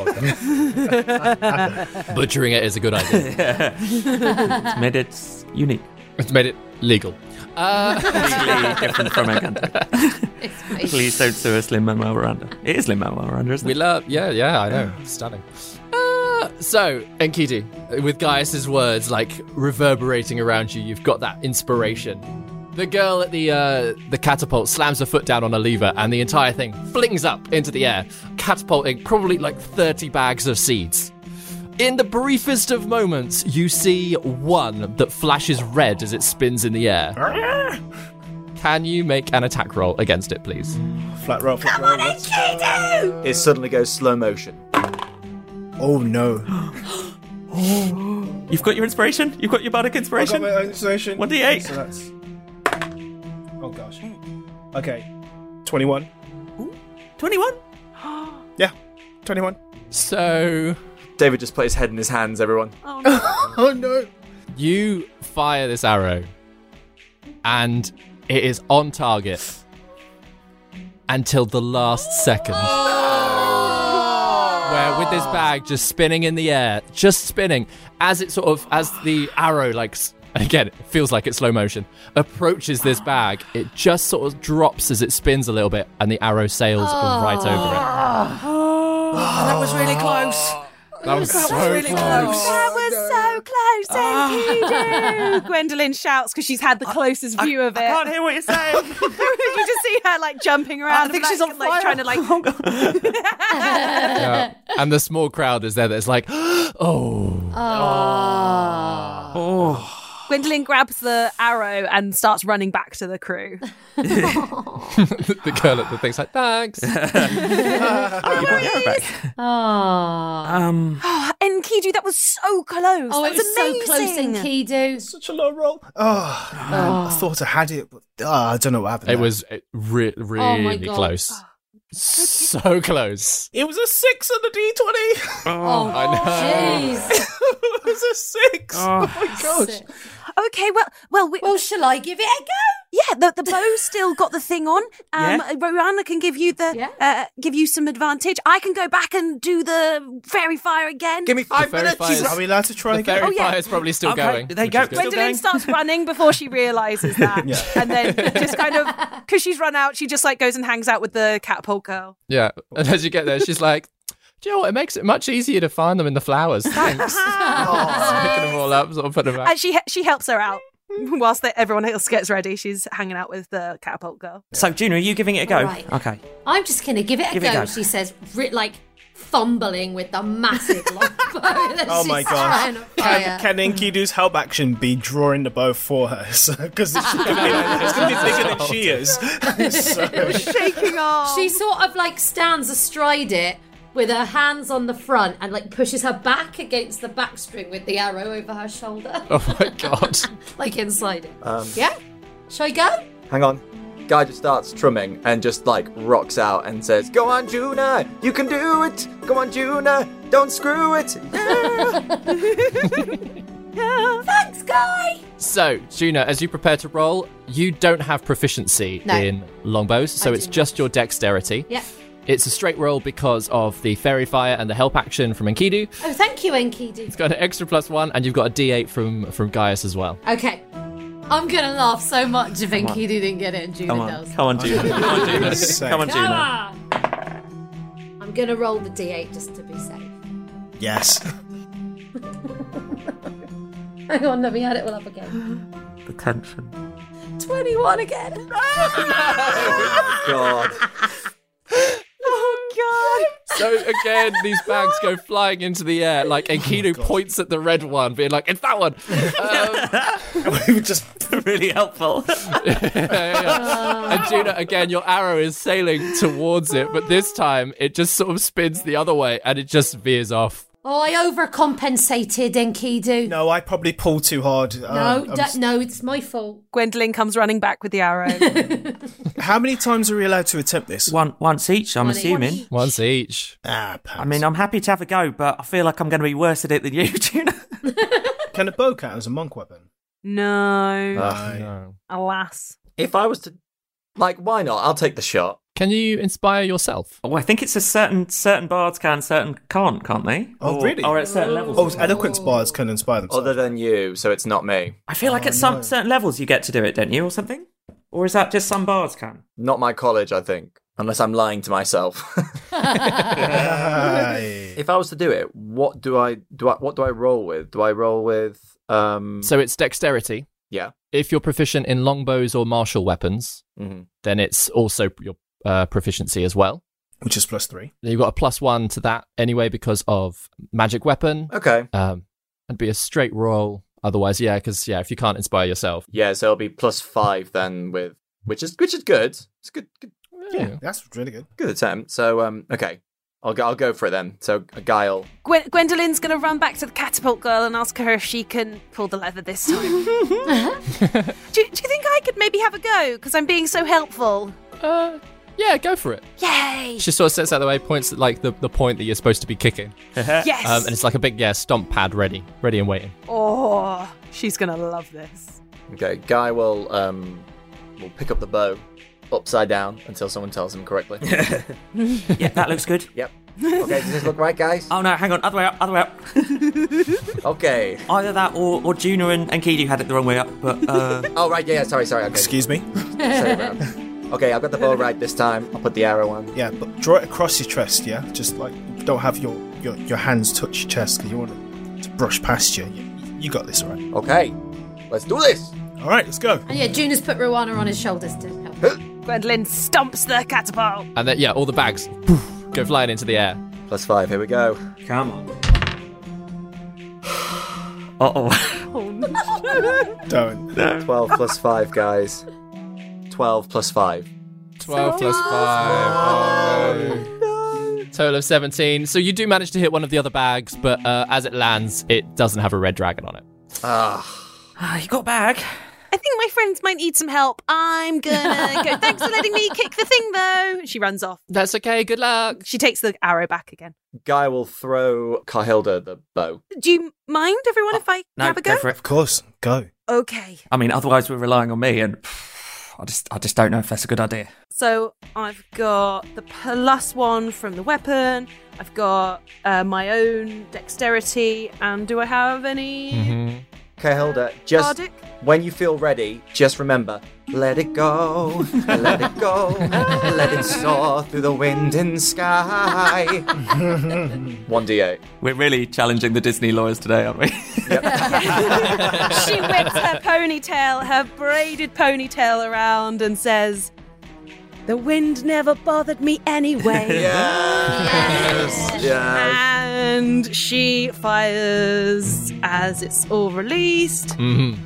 podcast. Butchering it is a good idea. Yeah. It's made it unique. It's made it legal. Uh, Legally different from Encanto. It's amazing. Please don't sue us, Lin-Manuel Miranda. It is Lin-Manuel Miranda, isn't we it? love. Yeah, yeah, I know. It's stunning. Uh, so, Enkidu, with Gaius's words like reverberating around you, you've got that inspiration. The girl at the uh, the catapult slams her foot down on a lever, and the entire thing flings up into the air, catapulting probably like thirty bags of seeds. In the briefest of moments, you see one that flashes red as it spins in the air. Can you make an attack roll against it, please? Flat roll, flat roll. Let's go. It suddenly goes slow motion. Oh no. You've got your inspiration? You've got your bardic I got inspiration? my own inspiration. one d eight. So that's... Oh gosh. Okay. twenty-one. twenty-one? Yeah. twenty-one. So, David just put his head in his hands, everyone. Oh, no. Oh no. you fire this arrow, and it is on target until the last second. Where with this bag just spinning in the air, just spinning, as it sort of, as the arrow, like, s- again, it feels like it's slow motion, approaches this bag, it just sort of drops as it spins a little bit, and the arrow sails right over it. Oh, that was really close. That was so really close. close. That was so close, Enkidu! Gwendolyn shouts because she's had the closest view of it. I can't hear what you're saying. You just see her like jumping around. I think and, she's like, on like, fire. trying to like. Yeah. And the small crowd is there that's like, oh. Oh. Gwendolyn grabs the arrow and starts running back to the crew. The girl at the thing's like, thanks. Oh, you brought the arrow back. Oh. Um, Oh, Enkidu, that was so close. Oh, that it was so close, amazing. Enkidu. Such a low roll. Oh, man. I thought I had it, but oh, I don't know what happened. It there. was uh, re- really God. close. So close. It was a six on the D twenty. Oh, I know. jeez. It was a six. Oh. Oh, my gosh. Okay, well, well, we, Well, shall I give it a go? yeah, the the bow's still got the thing on. Um, Yeah. Roanna can give you the Yeah. uh, give you some advantage. I can go back and do the fairy fire again. Give me five fairy minutes. fire is- Are we allowed to try The again? fairy Oh, yeah. fire is probably still Okay, going. there you which go. is good. Still Gwendolyn going. starts running before she realizes that, Yeah. and then just kind of because she's run out, she just like goes and hangs out with the catapult girl. Yeah. And as you get there, she's like, do you know what? It makes it much easier to find them in the flowers. Thanks. Picking them all up, sort of putting them back. And she she helps her out whilst they, everyone else gets ready. She's hanging out with the catapult girl. so, Junior, are you giving it a go? All right. Okay. I'm just going to give it a Give it a go, go. she says, ri- like fumbling with the massive long bow that Oh she's my trying gosh. to fire. Can, can Enkidu's help action be drawing the bow for her? Because it's going to be, it's gonna be bigger than she is. So, Shaking off. She sort of like stands astride it with her hands on the front and like pushes her back against the backstring with the arrow over her shoulder, Oh my God. like inside it. Um, Yeah? Shall I go? Hang on. Guy just starts strumming and just like rocks out and says, "Go on, Juna, you can do it. Go on, Juna, don't screw it." Yeah. Thanks, Guy! So, Juna, as you prepare to roll, you don't have proficiency No. in longbows, so I it's do just not. your dexterity. Yeah. It's a straight roll because of the fairy fire and the help action from Enkidu. Oh, thank you, Enkidu. It's got an extra plus one, and you've got a D eight from from Gaius as well. Okay. I'm going to laugh so much if Enkidu didn't get it and Juna Come on, does. come on, Juna. Come on, Juna. Come on, Come Juna. on. I'm going to roll the D eight just to be safe. Yes. Hang on, let me add it all up again. The tension. twenty-one again. Oh, God. Oh, God. So again, these bags go flying into the air. Like Enkidu Oh, points at the red one, being like, "It's that one." Um, Just really helpful. yeah, yeah, yeah. And Juna, again, your arrow is sailing towards it, but this time it just sort of spins the other way and it just veers off. Oh, I overcompensated, Enkidu. no, I probably pulled too hard. No, Um, I'm d- s- no, it's my fault. Gwendolyn comes running back with the arrow. How many times are we allowed to attempt this? One, once each, I'm One each. assuming. One each. Once each. Ah, pants. I mean, I'm happy to have a go, but I feel like I'm going to be worse at it than you, Juna. Can a bow count as a monk weapon? No. Aye. No. Alas. If I was to, like, why not? I'll take the shot. Can you inspire yourself? Well, I think it's a certain certain bards can, certain can't, can't they? Oh, or, really? Or at certain levels. Oh, eloquence bards can inspire themselves. Other than you, so it's not me. I feel like Oh, at some no. certain levels you get to do it, don't you, or something? Or is that just some bards can? Not my college, I think. Unless I'm lying to myself. Aye. If I was to do it, what do I do? I, what do I roll with? Do I roll with? Um, So it's dexterity. yeah. If you're proficient in longbows or martial weapons, hmm then it's also your uh, proficiency as well. Which is plus three. You've got a plus one to that anyway because of magic weapon. Okay. Um, it'd be a straight roll. Otherwise, yeah, because yeah, if you can't inspire yourself, Yeah, so it'll be plus five then with which is which is good. It's good, good, Yeah, that's really good. good attempt. So um, okay, I'll go. I'll go for it then. So a guile. Gwen- Gwendolyn's going to run back to the catapult girl and ask her if she can pull the lever this time. do, do you think I could maybe have a go? Because I'm being so helpful. uh, yeah, go for it. Yay! She sort of sets out the way, points at like the, the point that you're supposed to be kicking, Yes! um, and it's like a big yeah stomp pad ready, ready and waiting. Oh, she's going to love this. Okay, Guy will um will pick up the bow upside down until someone tells him correctly. Yeah, that looks good. Yep. Okay, does this look right, guys? Oh no, hang on, other way up, other way up. Okay. Either that or, or Juna and, and Kidu had it the wrong way up, but uh, Oh right, yeah, yeah. Sorry, sorry. Okay. Excuse me? Sorry about that. Okay, I've got the bow right this time. I'll put the arrow on. Yeah, but draw it across your chest, yeah? Just like, don't have your, your, your hands touch your chest because you want it to brush past you. You, you got this, all right? Okay, let's do this. All right, let's go. And yeah, Juna's put Ruana on his shoulders to help. Gwendolyn stomps the catapult. And then yeah, all the bags poof, go flying into the air. Plus five. Here we go. come on. Uh-oh. Oh, no. Don't. Twelve plus five, guys. Twelve plus five. Twelve plus five. Oh, no. Total of seventeen. So you do manage to hit one of the other bags, but uh, as it lands, it doesn't have a red dragon on it. Ah. Ah, you got a bag. I think my friends might need some help. I'm gonna go. Thanks for letting me kick the thing, though. She runs off. That's okay. Good luck. She takes the arrow back again. Guy will throw Carhilda the bow. Do you mind, everyone, if I No, have a go? go for it. Of course, go. Okay. I mean, otherwise we're relying on me, and pff, I just, I just don't know if that's a good idea. So I've got the plus one from the weapon. I've got uh, my own dexterity. And do I have any? Mm-hmm. Carhilda, just Bardic? when you feel ready, just remember, let it go, let it go, let it soar through the wind and sky. one d eight. We're really challenging the Disney lawyers today, aren't we? She whips her ponytail, her braided ponytail around and says, "The wind never bothered me anyway." Yes, yes. And she fires as it's all released. Mm-hmm.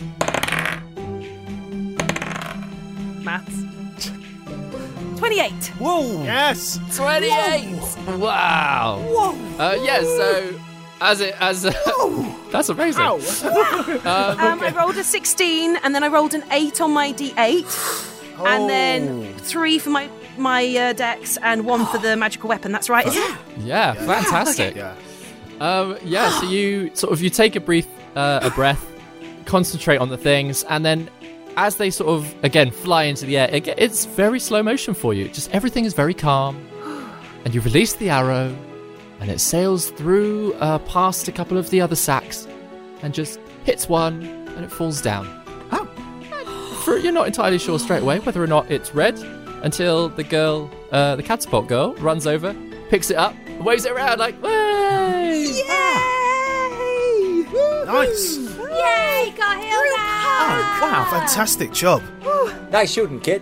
Maths. twenty-eight. Whoa! Yes! twenty-eight. Wow. Whoa. Uh, yeah. So as it as uh, that's amazing. Um, I rolled a sixteen, and then I rolled an eight on my d eight, and then three for my my uh, dex, and one for the magical weapon. That's right, isn't it? Yeah, fantastic. Yeah. Um, yeah, so you sort of you take a brief uh, a breath, concentrate on the things, and then as they sort of again fly into the air, it, it's very slow motion for you. Just everything is very calm, and you release the arrow, and it sails through uh, past a couple of the other sacks, and just hits one, and it falls down. Oh. For, you're not entirely sure straight away whether or not it's red, until the girl, uh, the catapult girl, runs over, picks it up, and waves it around like, "Way!" Yay! Nice. Yay, got Hilda! Oh, wow. Fantastic job. Nice shooting, kid.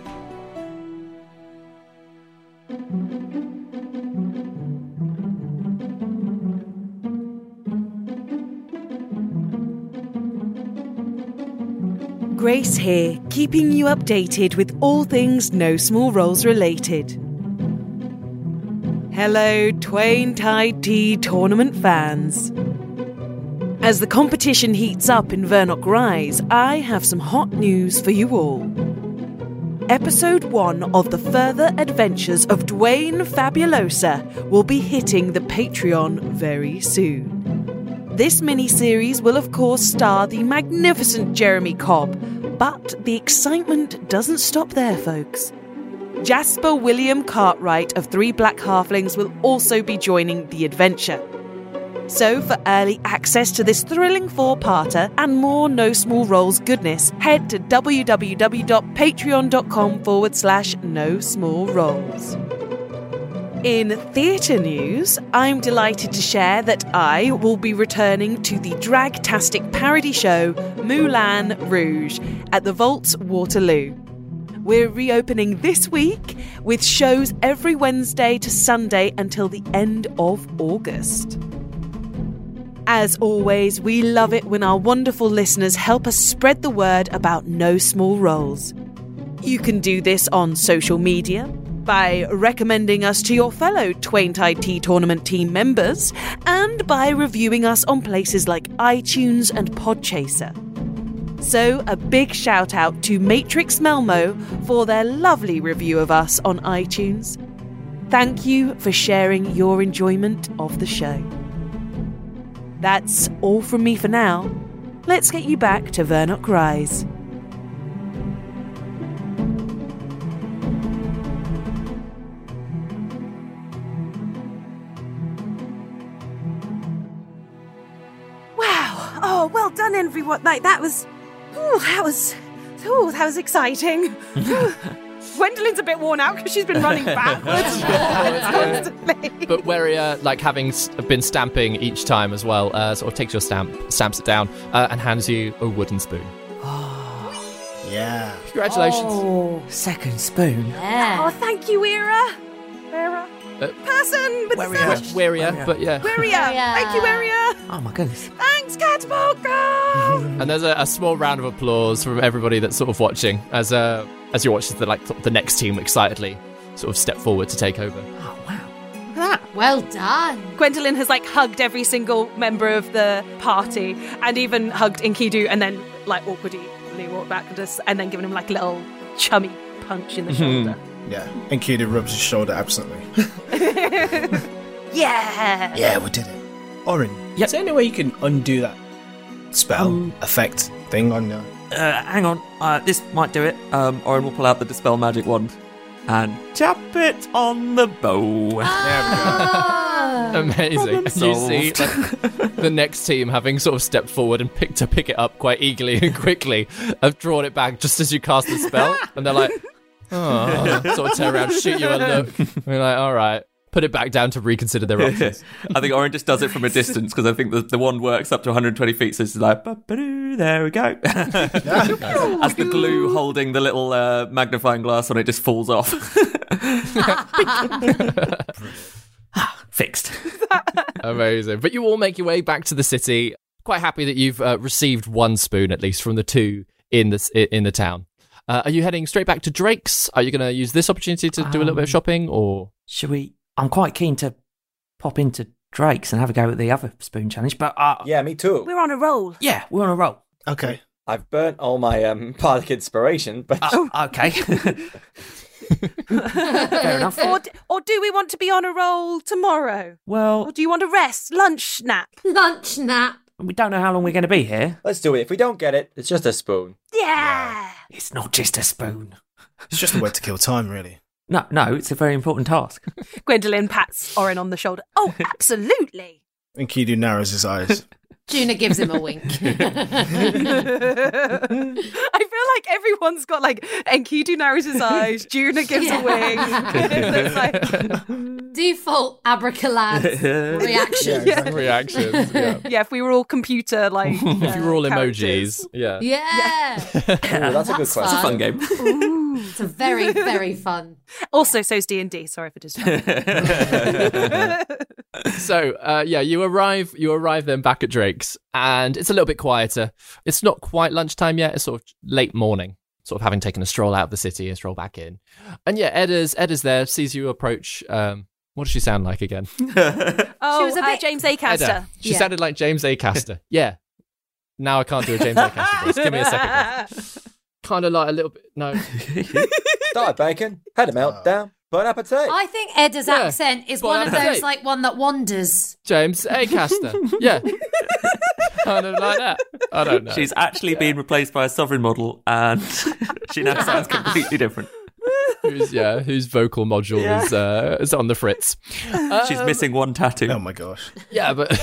Grace here, keeping you updated with all things No Small Roles related. Hello, Twain Tide Tea tournament fans. As the competition heats up in Vernock Rise, I have some hot news for you all. Episode one of the Further Adventures of Dwayne Fabulosa will be hitting the Patreon very soon. This mini-series will of course star the magnificent Jeremy Cobb, but the excitement doesn't stop there, folks. Jasper William Cartwright of Three Black Halflings will also be joining the adventure. So for early access to this thrilling four-parter and more No Small Roles goodness, head to www.patreon.com forward slash No Small Roles. In theatre news, I'm delighted to share that I will be returning to the dragtastic parody show Moulin Rouge at the Vaults Waterloo. We're reopening this week with shows every Wednesday to Sunday until the end of August. As always, we love it when our wonderful listeners help us spread the word about No Small Roles. You can do this on social media, by recommending us to your fellow Twain Tide Tea Tournament team members, and by reviewing us on places like iTunes and Podchaser. So a big shout out to Matrix Melmo for their lovely review of us on iTunes. Thank you for sharing your enjoyment of the show. That's all from me for now. Let's get you back to Vernock Rise. Oh, well done, everyone. Like, that was... Ooh, that was... Ooh, that was exciting. Gwendolyn's a bit worn out because she's been running backwards. constantly. But Weria, like having s- been stamping each time as well, uh, sort of takes your stamp, stamps it down, uh, and hands you a wooden spoon. Yeah. Congratulations. Oh, second spoon. Yeah. Oh, thank you, Ira. Ira. Uh, Person with the Weria. sash. Weria, but yeah. Weria. Thank you, Weria. Oh my goodness. Thanks, Catapult Girl. And there's a, a small round of applause from everybody that's sort of watching as uh, as you watch the like the next team excitedly sort of step forward to take over. Oh wow. Look at that. Well done. Gwendolyn has like hugged every single member of the party and even hugged Enkidu and then like awkwardly walked back and, just, and then given him like a little chummy punch in the shoulder. Yeah. And Enkidu rubs his shoulder absently. Yeah. Yeah, we did it. Orin, Yep. is there any way you can undo that spell Um, effect thing on your... Uh, hang on. Uh, this might do it. Um, Orin will pull out the Dispel Magic wand and tap it on the bow. Ah. Amazing. Problem And you see solved. like, the next team having sort of stepped forward and picked to pick it up quite eagerly and quickly have drawn it back just as you cast the spell, and they're like, oh, sort of turn around, shoot you a look. And you're like, all right. Put it back down to reconsider their options. I think Orin just does it from a distance because I think the, the wand works up to one hundred twenty feet, so it's like, ba-ba-doo, there we go. As the glue holding the little uh, magnifying glass on it just falls off. Fixed. Amazing. But you all make your way back to the city. Quite happy that you've uh, received one spoon, at least, from the two in the, in the town. Uh, are you heading straight back to Drake's? Are you going to use this opportunity to do a little bit of shopping, or...? Should we... I'm quite keen to pop into Drake's and have a go at the other spoon challenge, but... Uh, Yeah, me too. We're on a roll. yeah, we're on a roll. Okay. I've burnt all my um, Bardic inspiration, but Uh, okay. Fair enough. Or, d- or do we want to be on a roll tomorrow? Well, Or do you want a rest? Lunch nap? Lunch nap. we don't know how long we're going to be here. let's do it. If we don't get it, it's just a spoon. Yeah. It's not just a spoon. It's just a way to kill time, really. No, no, it's a very important task. Gwendolyn pats Orin on the shoulder. Oh, absolutely. And Kidu narrows his eyes. Juna gives him a wink. I feel like everyone's got like, Enkidu narrows his eyes, Juna gives Yeah. a wink. It's like, Default abracalad reaction. Yeah, Reactions. Yeah. yeah, if we were all computer like, If you were all uh, characters. emojis, yeah. Yeah. Ooh, that's a good That's question. It's a fun game. It's a very, very fun. Also, so's D and D. Sorry for distracting. So, uh, yeah, you arrive. You arrive then back at Drake's, and it's a little bit quieter. It's not quite lunchtime yet. It's sort of late morning. Sort of having taken a stroll out of the city, a stroll back in, and yeah, Edda's Edda's there. Sees you approach. Um, what does she sound like again? Oh, She was a uh, bit- James Acaster. Edda. She Yeah. sounded like James Acaster. Yeah. Now I can't do a James Acaster voice. Give me a second. Kind of like a little bit. No. Started bacon, had a meltdown, bon appetit. I think Edda's Yeah. accent is Bon one of those, appetit. like, one that wanders. James Acaster. Yeah. Kind of like that. I don't know. She's actually been replaced by a sovereign model, and she now sounds completely different. who's yeah, whose vocal module Yeah. is uh, is on the fritz. She's Um, missing one tattoo. Oh my gosh. Yeah, but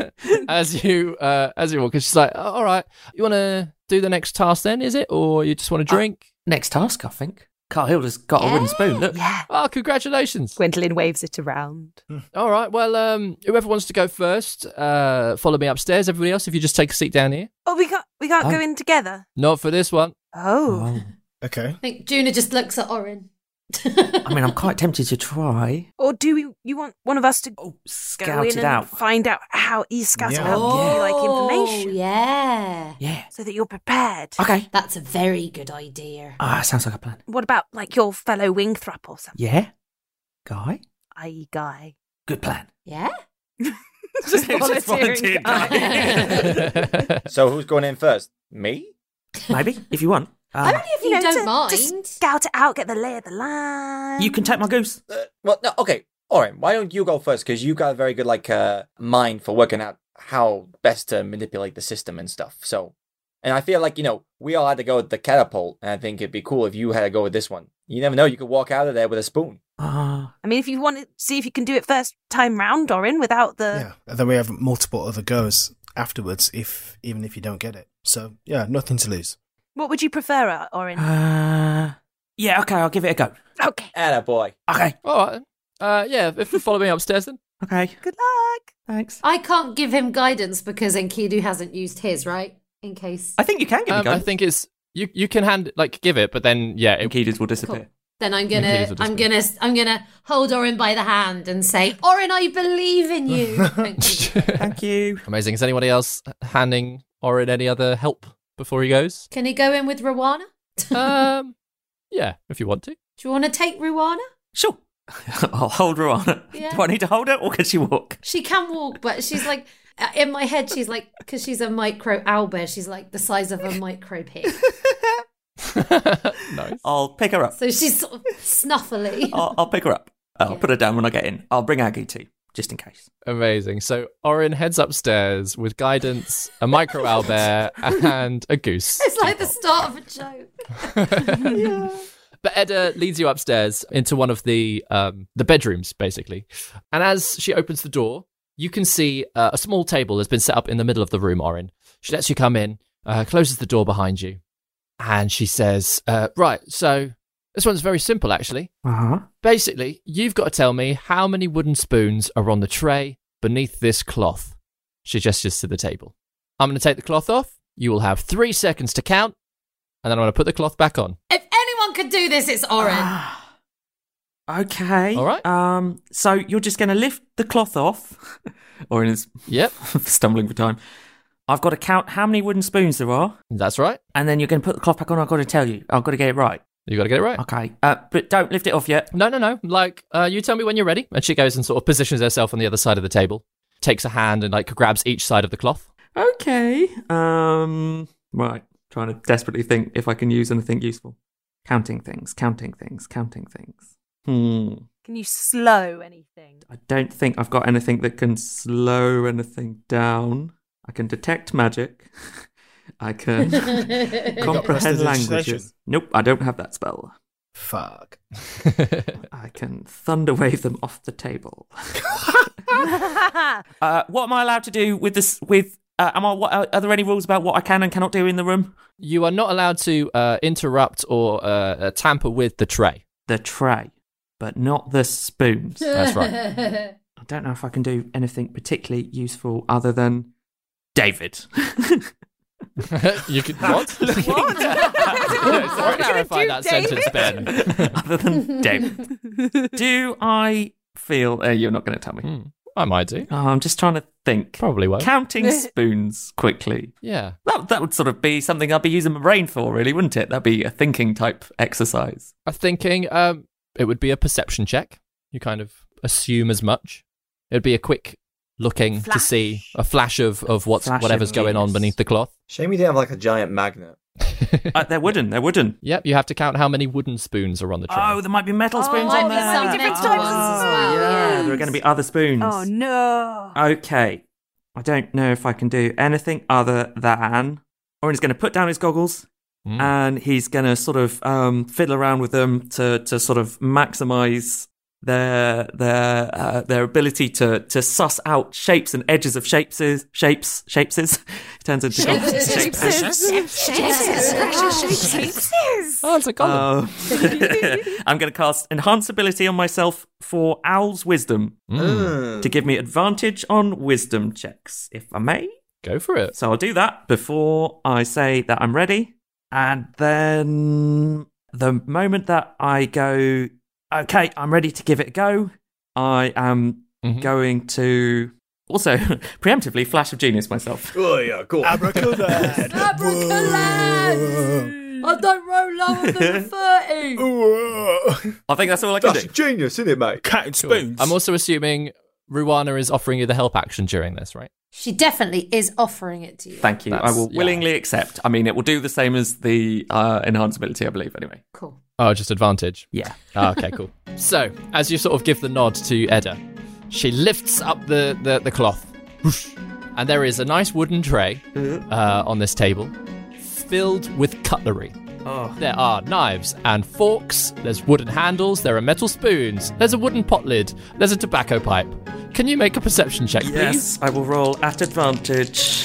as you uh, as you walk, she's like, oh, "All right, you want to do the next task then? Is it, or you just want to drink?" Next task, I think. Carhilda's got a wooden spoon. Look. Yeah. Oh, congratulations! Gwendolyn waves it around. All right, well, um, whoever wants to go first, uh, follow me upstairs. Everybody else, if you just take a seat down here. Oh, we can't. We can't Oh. go in together. Not for this one. Oh. Okay. I think Juna just looks at Orin. I mean, I'm quite tempted to try. Or do we? You want one of us to Oh, go scout in it and out. find out how you scout Yeah. out oh, give you like information yeah. Yeah. so that you're prepared. Okay. That's a very good idea. Ah, sounds like a plan. What about like your fellow Wingthrop or something? Yeah. Guy. Aye, guy. Good plan. Yeah? Just Just volunteering. volunteer guy. So who's going in first? Me? Maybe, if you want. Uh, Only if you, know, don't to- mind. to scout it out, get the lay of the land. you can take my goose. Uh, well, no, okay. Orin, why don't you go first? Because you got a very good like uh, mind for working out how best to manipulate the system and stuff. So, and I feel like, you know, we all had to go with the catapult, and I think it'd be cool if you had to go with this one. You never know, you could walk out of there with a spoon. Ah. I mean, if you want to see if you can do it first time round, Orin, without the. Yeah. And then we have multiple other goes afterwards, if even if you don't get it. So yeah, nothing to lose. What would you prefer, uh, Orin? Uh, yeah, okay, I'll give it a go. Okay. Attaboy. Okay. All right. Uh, yeah, if you follow me upstairs then. Okay. Good luck. Thanks. I can't give him guidance because Enkidu hasn't used his, right? In case. I think you can give Um, it a go. I think it's you. You can hand like give it, but then yeah, it, Keyders will disappear. Cool. Then I'm Yeah, gonna, please, we'll I'm just- gonna, I'm gonna hold Orin by the hand and say, Orin, I believe in you. Thank you. Thank you. Amazing. Is anybody else handing Orin any other help before he goes? Can he go in with Ruana? um, yeah, if you want to. Do you want to take Ruana? Sure. I'll hold her on. Yeah. Do I need to hold her or can she walk? She can walk, but she's like, uh, in my head, she's like, because she's a micro owlbear, she's like the size of a micro pig. Nice. I'll pick her up. So she's sort of snuffly. I'll, I'll pick her up. I'll Yeah. put her down when I get in. I'll bring Aggie too, just in case. Amazing. So Orin heads upstairs with guidance, a micro owlbear, and a goose. It's like the start of a joke. But Edda leads you upstairs into one of the um, the bedrooms, basically. And as she opens the door, you can see uh, a small table has been set up in the middle of the room, Orin. She lets you come in, uh, closes the door behind you, and she says, uh, right, so this one's very simple, actually. Uh-huh. Basically, you've got to tell me how many wooden spoons are on the tray beneath this cloth. She gestures to the table. I'm going to take the cloth off. You will have three seconds to count, and then I'm going to put the cloth back on. If anyone could do this, it's Orin. Okay. All right. Um. So you're just going to lift the cloth off. Orin is Yep, stumbling for time. I've got to count how many wooden spoons there are, that's right. and then you're going to put the cloth back on. I've got to tell you. I've got to get it right. You got to get it right. Okay. Uh, but don't lift it off yet. No, no, no. Like, uh, you tell me when you're ready. And she goes and sort of positions herself on the other side of the table, takes a hand and like grabs each side of the cloth. Okay. Um. Right. Trying to desperately think if I can use anything useful. Counting things. Counting things. Counting things. Hmm. Can you slow anything? I don't think I've got anything that can slow anything down. I can detect magic. I can comprehend prestidigitation? languages. Nope, I don't have that spell. Fuck. I can thunder wave them off the table. uh, what am I allowed to do with this? With uh, am I? What, are there any rules about what I can and cannot do in the room? You are not allowed to uh, interrupt or uh, uh, tamper with the tray. The tray, but not the spoons. That's right. I don't know if I can do anything particularly useful other than David. You could what? What? Clarify that sentence, Ben. Other than David, do I feel? Uh, you're not going to tell me. Mm, I might do. Oh, I'm just trying to think. Probably won't. Counting spoons quickly. Yeah. That that would sort of be something I'd be using my brain for, really, wouldn't it? That'd be a thinking type exercise. I'm thinking um, it would be a perception check. You kind of assume as much. It'd be a quick looking Flash. to see a flash of, of what's Flash whatever's of going on genius. beneath the cloth. Shame we didn't have like a giant magnet. uh, they're wooden. They're wooden. Yep, you have to count how many wooden spoons are on the tray. Oh, there might be metal Oh, spoons might on be there. some different oh, types as well, Yeah, yes. there are going to be other spoons. Oh no. Okay. I don't know if I can do anything other than Orin's going to put down his goggles Mm. and he's going to sort of um, fiddle around with them to, to sort of maximise their their uh, their ability to, to suss out shapes and edges of shapes shapes shapes turns into Shapes. Oh, it's a column. Uh, I'm going to cast Enhance Ability on myself for Owl's Wisdom Mm. to give me advantage on wisdom checks, if I may. Go for it. So I'll do that before I say that I'm ready. And then the moment that I go, okay, I'm ready to give it a go, I am Mhm. going to also preemptively Flash of Genius myself. Oh yeah, cool. Abracadabra. I don't roll lower than a thirty. I think that's all I can That's do. genius, isn't it, mate? Counting Cool. spoons. I'm also assuming Ruana is offering you the help action during this, right? She definitely is offering it to you. Thank you. I That's- will yeah. willingly accept. I mean, it will do the same as the uh, Enhance Ability, I believe, anyway. Cool. Oh, just advantage. Yeah. Oh, okay, cool. So, as you sort of give the nod to Edda, she lifts up the, the, the cloth, whoosh, and there is a nice wooden tray uh, on this table filled with cutlery. Oh. There are knives and forks, there's wooden handles, there are metal spoons, there's a wooden pot lid, there's a tobacco pipe. Can you make a perception check, please? Yes, I will roll at advantage.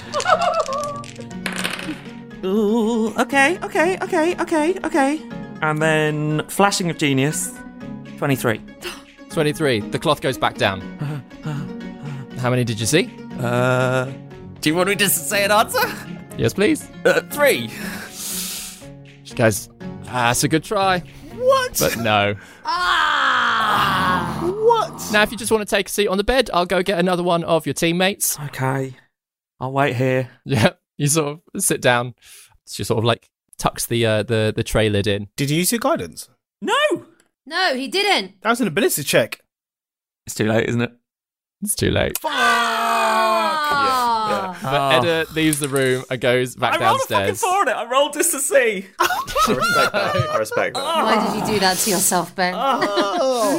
Ooh, okay, okay, okay, okay, okay. And then Flashing of Genius, twenty-three. twenty-three. The cloth goes back down. How many did you see? Uh, do you want me to say an answer? Yes, please. Uh, three. She goes, ah, that's a good try. What? But no. Ah! What? Now, if you just want to take a seat on the bed, I'll go get another one of your teammates. Okay, I'll wait here. Yep. You sort of sit down. She sort of like tucks the uh, the the tray lid in. Did you use your guidance? No! No, he didn't. That was an ability check. It's too late, isn't it? It's too late. Ah! But Edda leaves the room and goes back I rolled a fucking downstairs. four on it. I rolled just to see. I respect that. I respect that. Why did you do that to yourself, Ben? Oh.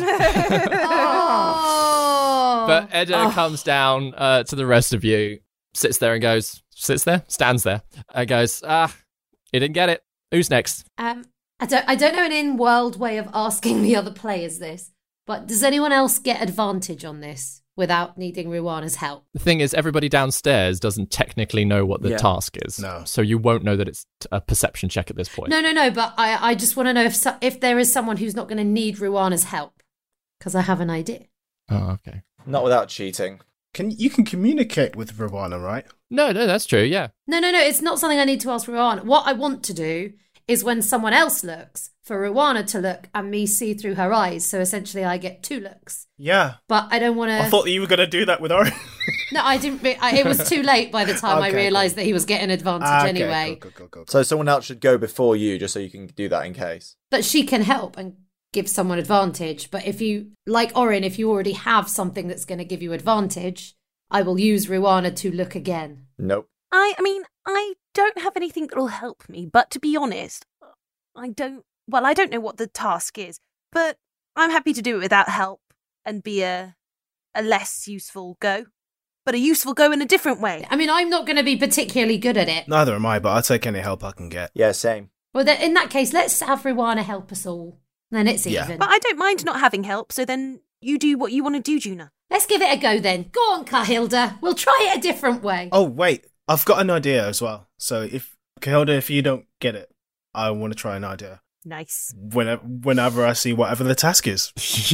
But Edda comes down uh, to the rest of you, sits there and goes, sits there, stands there, and goes, ah, he didn't get it. Who's next? Um, I don't, I don't know an in-world way of asking the other players this, but does anyone else get advantage on this without needing Ruana's help? The thing is, everybody downstairs doesn't technically know what the Yeah. task is. No. So you won't know that it's t- a perception check at this point. No, no, no, but I, I just want to know if so, if there is someone who's not going to need Ruana's help, because I have an idea. Oh, okay. Not without cheating. Can you can communicate with Ruana, right? No, no, that's true, yeah. No, no, no, it's not something I need to ask Ruana. What I want to do is when someone else looks, for Ruana to look and me see through her eyes. So essentially I get two looks. Yeah. But I don't want to... I thought that you were going to do that with Orin. No, I didn't... Re- I, it was too late by the time I Okay, realised cool. that he was getting advantage Ah, okay, anyway. cool, cool, cool, cool. So someone else should go before you, just so you can do that in case. But she can help and give someone advantage. But if you, like Orin, if you already have something that's going to give you advantage, I will use Ruana to look again. Nope. I, I mean, I don't have anything that'll help me, but to be honest, I don't, well, I don't know what the task is, but I'm happy to do it without help and be a, a less useful go, but a useful go in a different way. I mean, I'm not going to be particularly good at it. Neither am I, but I'll take any help I can get. Yeah, same. Well, then, in that case, let's have Ruana help us all. Then it's Yeah. even. But I don't mind not having help, so then you do what you want to do, Juna. Let's give it a go then. Go on, Kahilda. We'll try it a different way. Oh, wait. I've got an idea as well. So if, Kahilda, if you don't get it, I want to try an idea. Nice. Whenever, whenever I see whatever the task is.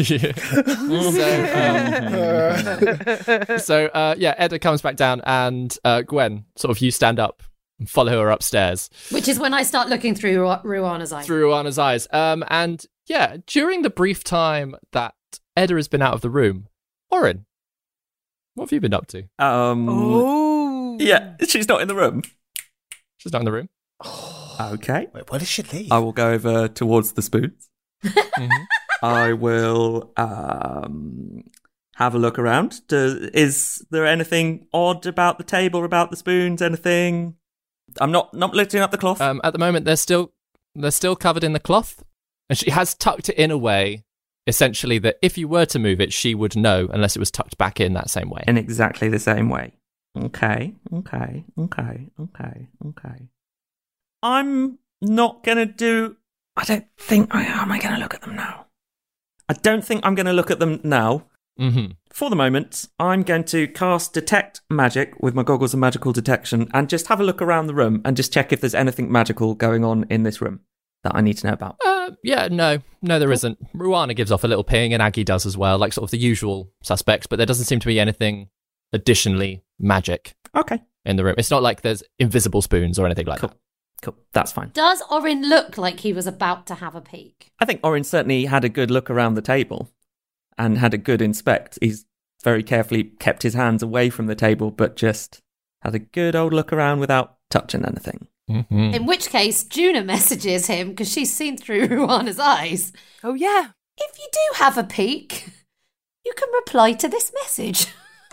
so, um, so uh, yeah, Edda comes back down and uh, Gwen, sort of you stand up and follow her upstairs. Which is when I start looking through Ru- Ruana's eyes. Through Ruana's eyes. Um, and yeah, during the brief time that Edda has been out of the room, Orin, what have you been up to? Um, Oh. Yeah, she's not in the room. She's not in the room. Okay. Wait, where did she leave? I will go over towards the spoons. Mhm. I will um, have a look around. Do, is there anything odd about the table, about the spoons? Anything? I'm not not lifting up the cloth. Um, at the moment, they're still they're still covered in the cloth, and she has tucked it in a way, essentially, that if you were to move it, she would know, unless it was tucked back in that same way. In exactly the same way. Okay, okay, okay, okay, okay. I'm not going to do... I don't think... I Am I going to look at them now? I don't think I'm going to look at them now. Mm-hmm. For the moment, I'm going to cast Detect Magic with my goggles of magical detection and just have a look around the room and just check if there's anything magical going on in this room that I need to know about. Uh, yeah, no, no, there isn't. Ruana gives off a little ping, and Aggie does as well, like sort of the usual suspects, but there doesn't seem to be anything additionally magic Okay, in the room. It's not like there's invisible spoons or anything like cool. that. Cool, that's fine. Does Orin look like he was about to have a peek? I think Orin certainly had a good look around the table and had a good inspect. He's very carefully kept his hands away from the table, but just had a good old look around without touching anything. Mm-hmm. In which case, Juna messages him because she's seen through Ruana's eyes. Oh, yeah. If you do have a peek, you can reply to this message.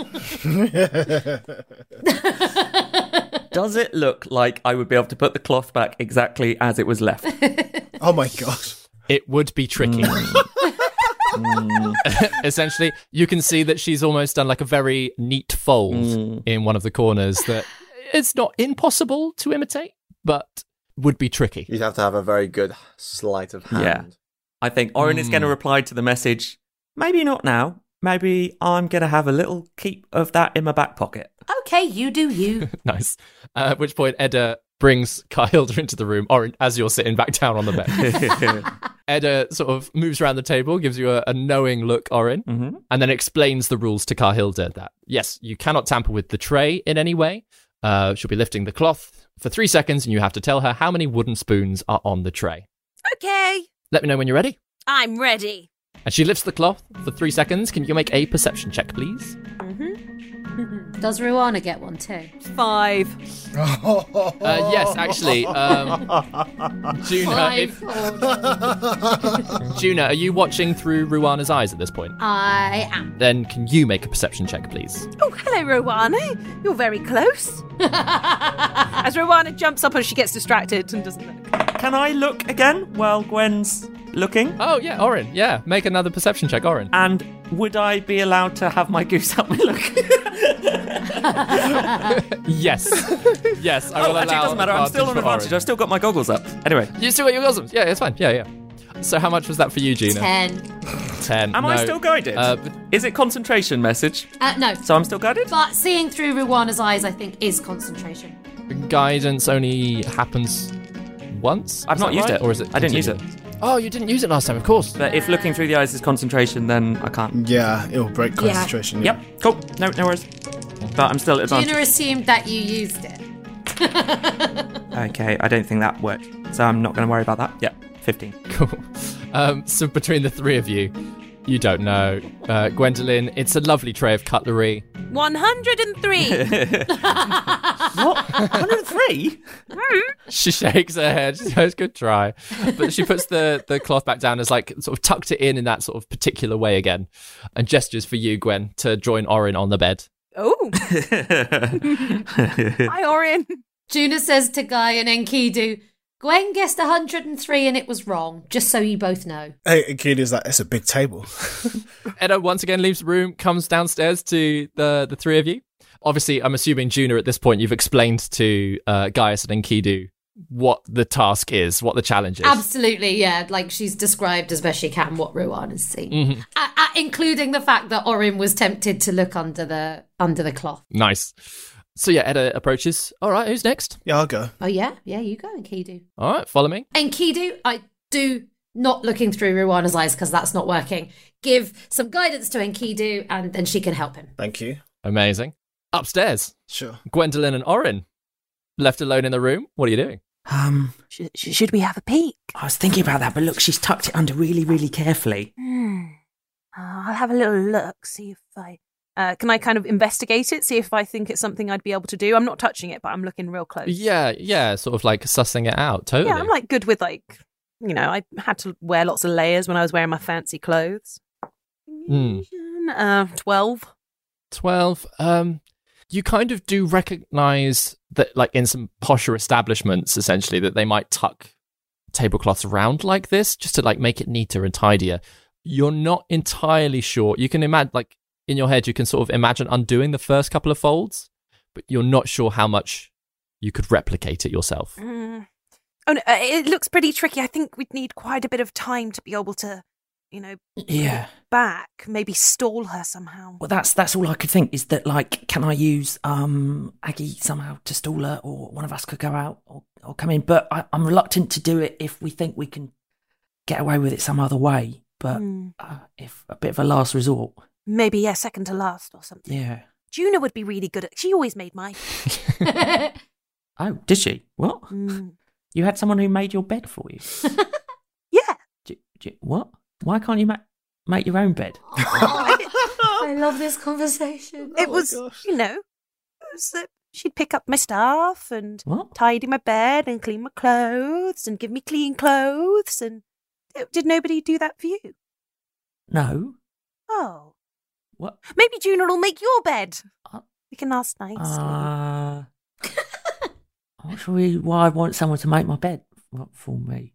Does it look like I would be able to put the cloth back exactly as it was left? Oh my god. It would be tricky. Mm. Essentially, you can see that she's almost done like a very neat fold Mm. in one of the corners that it's not impossible to imitate, but would be tricky. You'd have to have a very good sleight of hand. Yeah. I think Orin is going to Mm. reply to the message, maybe not now. Maybe I'm going to have a little keep of that in my back pocket. Okay, you do you. Nice. Uh, at which point, Edda brings Kahilda into the room, or as you're sitting back down on the bed. Edda sort of moves around the table, gives you a, a knowing look, Orin, Mm-hmm. and then explains the rules to Kahilda that, yes, you cannot tamper with the tray in any way. Uh, she'll be lifting the cloth for three seconds, and you have to tell her how many wooden spoons are on the tray. Okay. Let me know when you're ready. I'm ready. And she lifts the cloth for three seconds. Can you make a perception check, please? Does Ruana get one too? Five. Uh, yes, actually. Um, Juna, Five. if, Juna, are you watching through Ruana's eyes at this point? I am. Then can you make a perception check, please? Oh, hello, Rowana. You're very close. As Rowana jumps up and she gets distracted and doesn't look. Can I look again while Gwen's looking? Oh, yeah, Orin. Yeah, make another perception check, Orin. And would I be allowed to have my goose help me look? Yes. Yes, I Oh, will actually, it allow doesn't matter. I'm still on for advantage. Orin. I've still got my goggles up. Anyway, You still got your goggles? Yeah, it's fine. Yeah, yeah. So how much was that for you, Gina? Ten. Ten. am I No. still guided? Uh, but- Is it concentration message? Uh, no. So I'm still guided? But seeing through Ruana's eyes, I think, is concentration. guidance only happens once? I've Is not that used right? it. Or is it I didn't use continuing? it. Oh, you didn't use it last time, of course. But if looking through the eyes is concentration, then I can't. Yeah, it'll break Yeah. concentration. Yep, cool. No, no worries. But I'm still at advantage. Juna assumed that you used it. Okay, I don't think that worked. So I'm not going to worry about that. Yeah, fifteen. Cool. Um, so between the three of you, you don't know. Uh, Gwendolyn, it's a lovely tray of cutlery. one hundred three. What? one hundred three? She shakes her head. She goes, good try. But she puts the, the cloth back down, as like sort of tucked it in in that sort of particular way again, and gestures for you, Gwen, to join Orin on the bed. Oh. Hi, Orion. Juna says to Guy and Enkidu, Gwen guessed one hundred three and it was wrong, just so you both know. Hey, kid, is that it's a big table. Edda once again leaves the room, comes downstairs to the, the three of you. Obviously, I'm assuming, Juna, at this point, you've explained to uh, Gaius and Enkidu what the task is, what the challenge is. Absolutely, yeah. Like she's described as best she can what Ruan has seen, Mm-hmm. uh, uh, including the fact that Orin was tempted to look under the under the cloth. Nice. So yeah, Edda approaches. All right, who's next? Yeah, I'll go. Oh yeah, yeah. You go, Enkidu. All right, follow me. Enkidu, I do not looking through Ruana's eyes because that's not working. Give some guidance to Enkidu, and then she can help him. Thank you. Amazing. Upstairs, Sure. Gwendolyn and Orin left alone in the room. What are you doing? Um, Sh- sh- should we have a peek? I was thinking about that, but look, she's tucked it under really, really carefully. Hmm. Uh, I'll have a little look, see if I... Uh, can I kind of investigate it, see if I think it's something I'd be able to do? I'm not touching it, but I'm looking real close. Yeah, yeah, sort of like sussing it out. Totally. Yeah, I'm like good with like, you know, I had to wear lots of layers when I was wearing my fancy clothes. Mm. Uh, twelve. twelve. Um, you kind of do recognize that, like in some posher establishments, essentially, that they might tuck tablecloths around like this just to like make it neater and tidier. You're not entirely sure. You can imagine, like in your head, you can sort of imagine undoing the first couple of folds, but you're not sure how much you could replicate it yourself. Mm. Oh no, uh, it looks pretty tricky. I think we'd need quite a bit of time to be able to, you know, Yeah. back, maybe stall her somehow. Well, that's that's all I could think is that, like, can I use um Aggie somehow to stall her, or one of us could go out or, or come in? But I, I'm reluctant to do it if we think we can get away with it some other way. But Mm. uh, if a bit of a last resort. Maybe, yeah, second to last or something. Yeah. Juna would be really good at... She always made mine. Oh, did she? What? Mm. You had someone who made your bed for you? Yeah. Do, do, what? Why can't you ma- make your own bed? I love this conversation. It was, you know, it was, uh, she'd pick up my stuff and What? tidy my bed and clean my clothes and give me clean clothes. And did nobody do that for you? No. Oh. What? Maybe Juna will make your bed. Uh, We can ask nicely. Uh, I'm not sure really why I want someone to make my bed for, for me.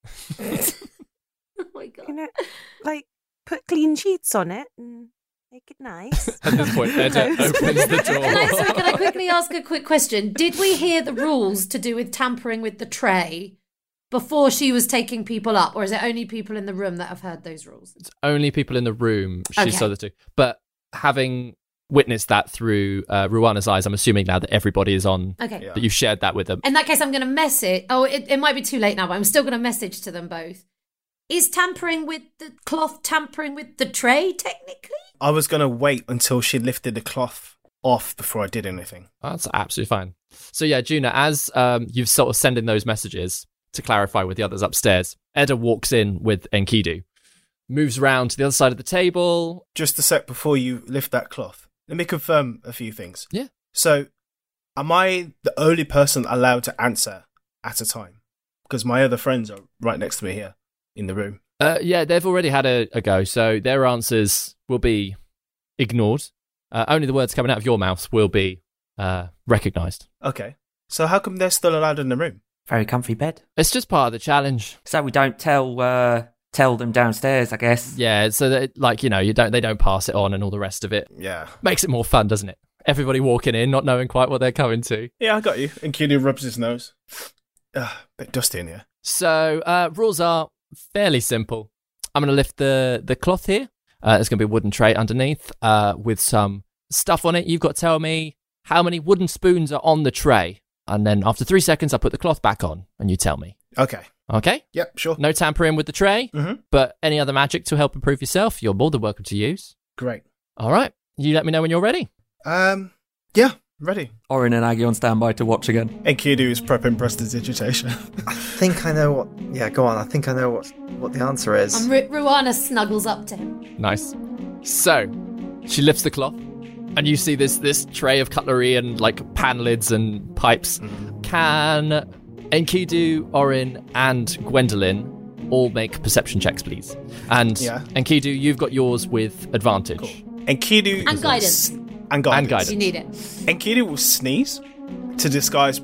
Oh my god. You know, like, put clean sheets on it and make it nice. At this point, Edda opens the door. Can I, sorry, can I quickly ask a quick question? Did we hear the rules to do with tampering with the tray before she was taking people up, or is it only people in the room that have heard those rules? It's only people in the room she Okay. saw the two. But having witnessed that through uh, Ruana's eyes, I'm assuming now that everybody is on, Okay. Yeah. that you've shared that with them. In that case, I'm going to message. Oh, it, it might be too late now, but I'm still going to message to them both. Is tampering with the cloth tampering with the tray, technically? I was going to wait until she lifted the cloth off before I did anything. That's absolutely fine. So yeah, Juna, as um, you've sort of sending those messages to clarify with the others upstairs, Edda walks in with Enkidu, moves around to the other side of the table. Just a sec before you lift that cloth. Let me confirm a few things. Yeah. So, am I the only person allowed to answer at a time? Because my other friends are right next to me here in the room. Uh, yeah, they've already had a, a go, so their answers will be ignored. Uh, only the words coming out of your mouth will be uh, recognised. Okay. So how come they're still allowed in the room? Very comfy bed. It's just part of the challenge. So we don't tell uh, tell them downstairs, I guess. Yeah, so that, like, you know, you don't they don't pass it on and all the rest of it. Yeah. Makes it more fun, doesn't it? Everybody walking in, not knowing quite what they're coming to. Yeah, I got you. And Enkidu rubs his nose. Ugh, bit dusty in here. So uh, rules are fairly simple. I'm going to lift the, the cloth here. Uh, there's going to be a wooden tray underneath uh, with some stuff on it. You've got to tell me how many wooden spoons are on the tray. And then after three seconds, I put the cloth back on and you tell me. Okay. Okay? Yep, sure. No tampering with the tray, Mm-hmm. but any other magic to help improve yourself, you're more than welcome to use. Great. All right. You let me know when you're ready. Um, yeah, ready. Orin and Aggie on standby to watch again. Enkidu is prepping prestidigitation. I think I know what. Yeah, go on. I think I know what what the answer is. And Ru- Ruana snuggles up to him. Nice. So, she lifts the cloth, and you see this this tray of cutlery and like pan lids and pipes. Can Enkidu, Orin, and Gwendolyn all make perception checks, please? And Yeah. Enkidu, you've got yours with advantage. Cool. Enkidu And guidance. and guidance. And guidance. You need it. Enkidu will sneeze to disguise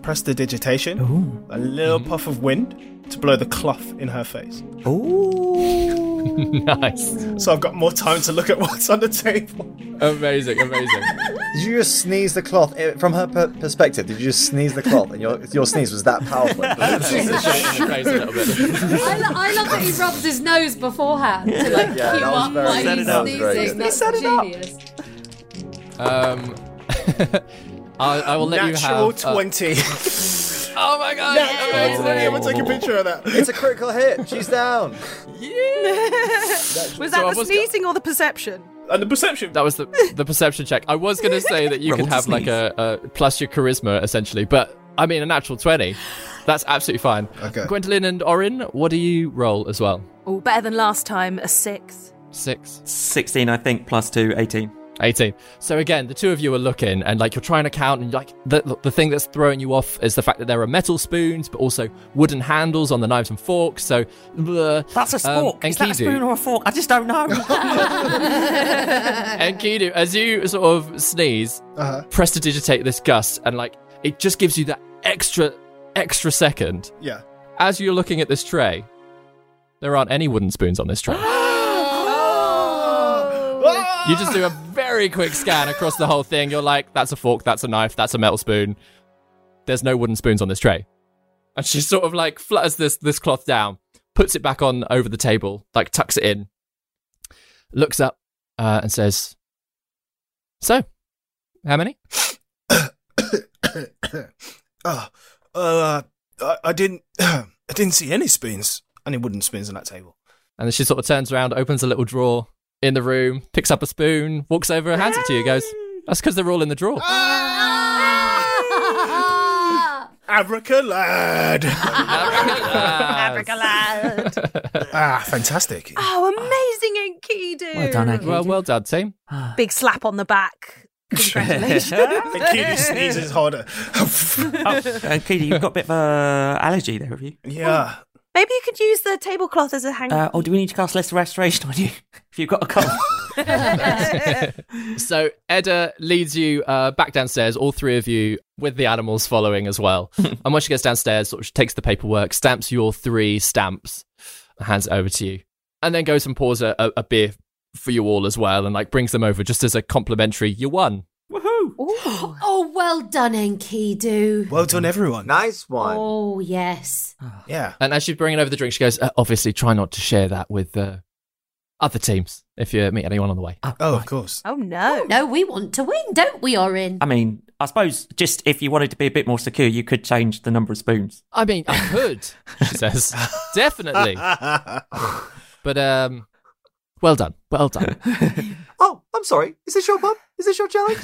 prestidigitation. Ooh. A little puff of wind to blow the cloth in her face. Ooh. Nice. So I've got more time to look at what's on the table. Amazing, amazing. Did you just sneeze the cloth? Eh, From her per- perspective, did you just sneeze the cloth? And your your sneeze was that powerful? Just shake it in the face a little bit. I, lo- I love that he rubbed his nose beforehand to like Yeah, cue that was up very- while that he's was very sneezing. good. That's Set it up. genius. Um, I, I will let Natural you have. uh, twenty. oh my god! Natural twenty. I'm gonna take a picture of that. It's a critical hit. She's down. Was So that I the was- sneezing or the perception? And the perception. That was the the perception check. I was going to say that you Roll could to have like sneeze. a, a plus your charisma essentially, but I mean a natural twenty. That's absolutely fine. Okay. Gwendolyn and Orin, what do you roll as well? Oh, better than last time. A six. Six. sixteen, I think, plus two, eighteen. eighteen. So again, the two of you are looking and like you're trying to count and like the the thing that's throwing you off is the fact that there are metal spoons but also wooden handles on the knives and forks. So bleh. That's a Um, fork. and Is that a Kidu. spoon or a fork? I just don't know. And Kidu, as you sort of sneeze, Uh-huh. prestidigitate this gust and like it just gives you that extra extra second. Yeah. As you're looking at this tray, there aren't any wooden spoons on this tray. You just do a very quick scan across the whole thing. You're like, that's a fork, that's a knife, that's a metal spoon. There's no wooden spoons on this tray. And she sort of like flutters this this cloth down, puts it back on over the table, like tucks it in, looks up uh, and says, so, how many? Oh, uh, I, I didn't. I didn't see any spoons, any wooden spoons on that table. And then she sort of turns around, opens a little drawer in the room, picks up a spoon, walks over and hands it to you, goes, that's because they're all in the drawer. Abracalad. Abracalad. Ah, fantastic. Oh, amazing, Enkidu. Well done, Enkidu. Well, well done, team. Big slap on the back. Congratulations. The kid sneezes harder. Oh, uh, Katie, you've got a bit of a allergy there, have you? Yeah. Maybe you could use the tablecloth as a hanger. Uh, or do we need to cast Lesser Restoration on you if you've got a cold? So Edda leads you uh, back downstairs, all three of you with the animals following as well. And once she gets downstairs, sort of she takes the paperwork, stamps your three stamps, hands it over to you, and then goes and pours a, a, a beer for you all as well, and like brings them over just as a complimentary. You won. Woohoo! Oh, well done, Enkidu. Well done, everyone. Nice one. Oh, yes. Yeah. And as she's bringing over the drink, she goes, uh, obviously try not to share that with uh, other teams if you meet anyone on the way. Oh, of course. Oh, no. No, we want to win, don't we, Orin? I mean, I suppose just if you wanted to be a bit more secure, you could change the number of spoons. I mean, I could, she says. Definitely. But, um, well done. Well done. Oh, I'm sorry. Is this your pub? Is this your challenge?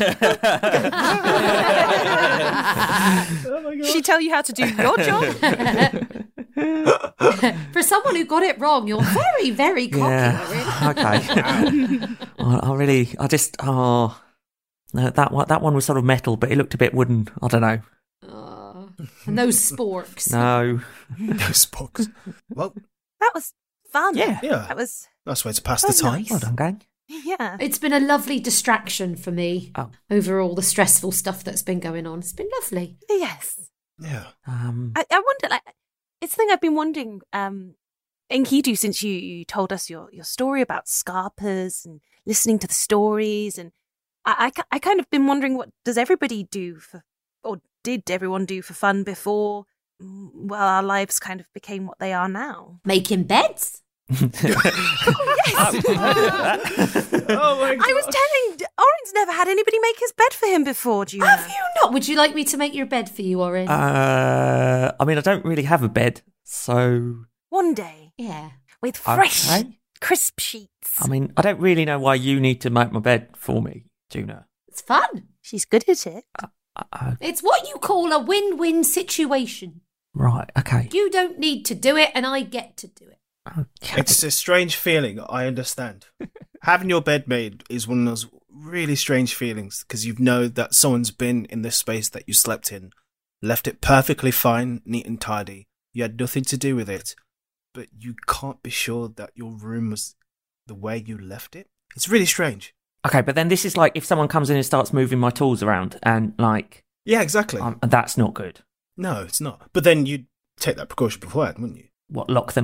She tell you how to do your job? For someone who got it wrong, you're very, very cocky, Orin. Okay. I, I really, I just, oh, no, that one, that one was sort of metal, but it looked a bit wooden. I don't know. Oh, and those sporks. No. Those books. Well, That was fun. Yeah. Yeah. That was, nice way to pass Oh, the time. nice. Well done, gang. yeah. It's been a lovely distraction for me Oh. over all the stressful stuff that's been going on. It's been lovely. Yes. Yeah. Um, I, I wonder, like, it's the thing I've been wondering, um, Enkidu, since you, you told us your, your story about Scarpers and listening to the stories, and I, I, ki- I kind of been wondering, what does everybody do for, or did everyone do for fun before, mm, well, our lives kind of became what they are now? Making beds? Oh, yes. Oh my I was telling, Orin's never had anybody make his bed for him before, do you Have know? you not? Would you like me to make your bed for you, Orin? uh, I mean, I don't really have a bed, so. One day, yeah. with fresh, Okay. crisp sheets. I mean, I don't really know why you need to make my bed for me, Juna. It's fun. She's good at it. Uh, It's what you call a win-win situation. right, okay. You don't need to do it, and I get to do it. Okay. It's a strange feeling, I understand. Having your bed made is one of those really strange feelings because you know that someone's been in this space that you slept in, left it perfectly fine, neat and tidy. You had nothing to do with it, but you can't be sure that your room was the way you left it. It's really strange. Okay, but then this is like if someone comes in and starts moving my tools around and like, Yeah, exactly. um, that's not good. No, it's not. But then you'd take that precaution beforehand, wouldn't you? What, lock them up?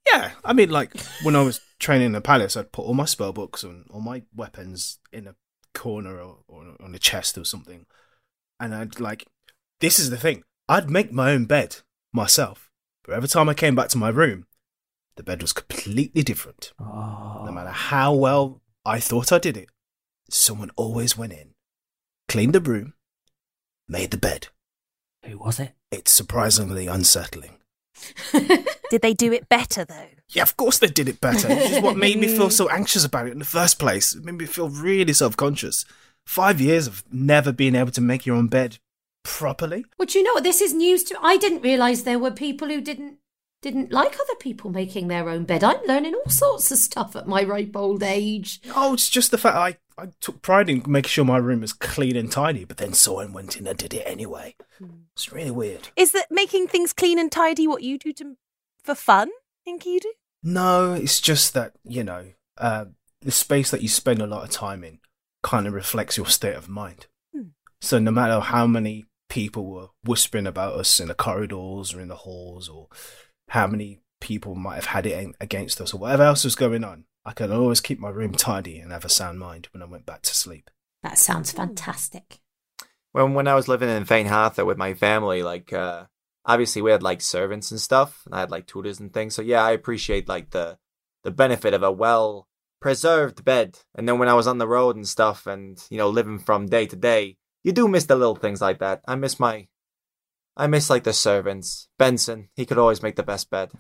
Yeah, I mean, like, when I was training in the palace, I'd put all my spell books and all my weapons in a corner or, or on a chest or something. And I'd, like, this is the thing. I'd make my own bed myself. But every time I came back to my room, the bed was completely different. Oh. No matter how well I thought I did it, someone always went in, cleaned the room, made the bed. Who was it? It's surprisingly unsettling. Did they do it better, though? Yeah, of course they did it better. Which is what made me feel so anxious about it in the first place. It made me feel really self-conscious. Five years of never being able to make your own bed properly. Well, do you know what? This is news to I didn't realise there were people who didn't didn't like other people making their own bed. I'm learning all sorts of stuff at my ripe old age. Oh, it's just the fact I, I took pride in making sure my room was clean and tidy, but then someone went in and did it anyway. It's really weird. Is that making things clean and tidy what you do to for fun? Think you do? No, it's just that, you know, uh, the space that you spend a lot of time in kind of reflects your state of mind. Hmm. So no matter how many people were whispering about us in the corridors or in the halls, or how many people might have had it against us or whatever else was going on, I could always keep my room tidy and have a sound mind when I went back to sleep. That sounds fantastic. When when I was living in Fain Hatha with my family, like, uh, obviously we had, like, servants and stuff, and I had, like, tutors and things. So, yeah, I appreciate, like, the the benefit of a well-preserved bed. And then when I was on the road and stuff and, you know, living from day to day, you do miss the little things like that. I miss my... I miss, like, the servants. Benson, he could always make the best bed.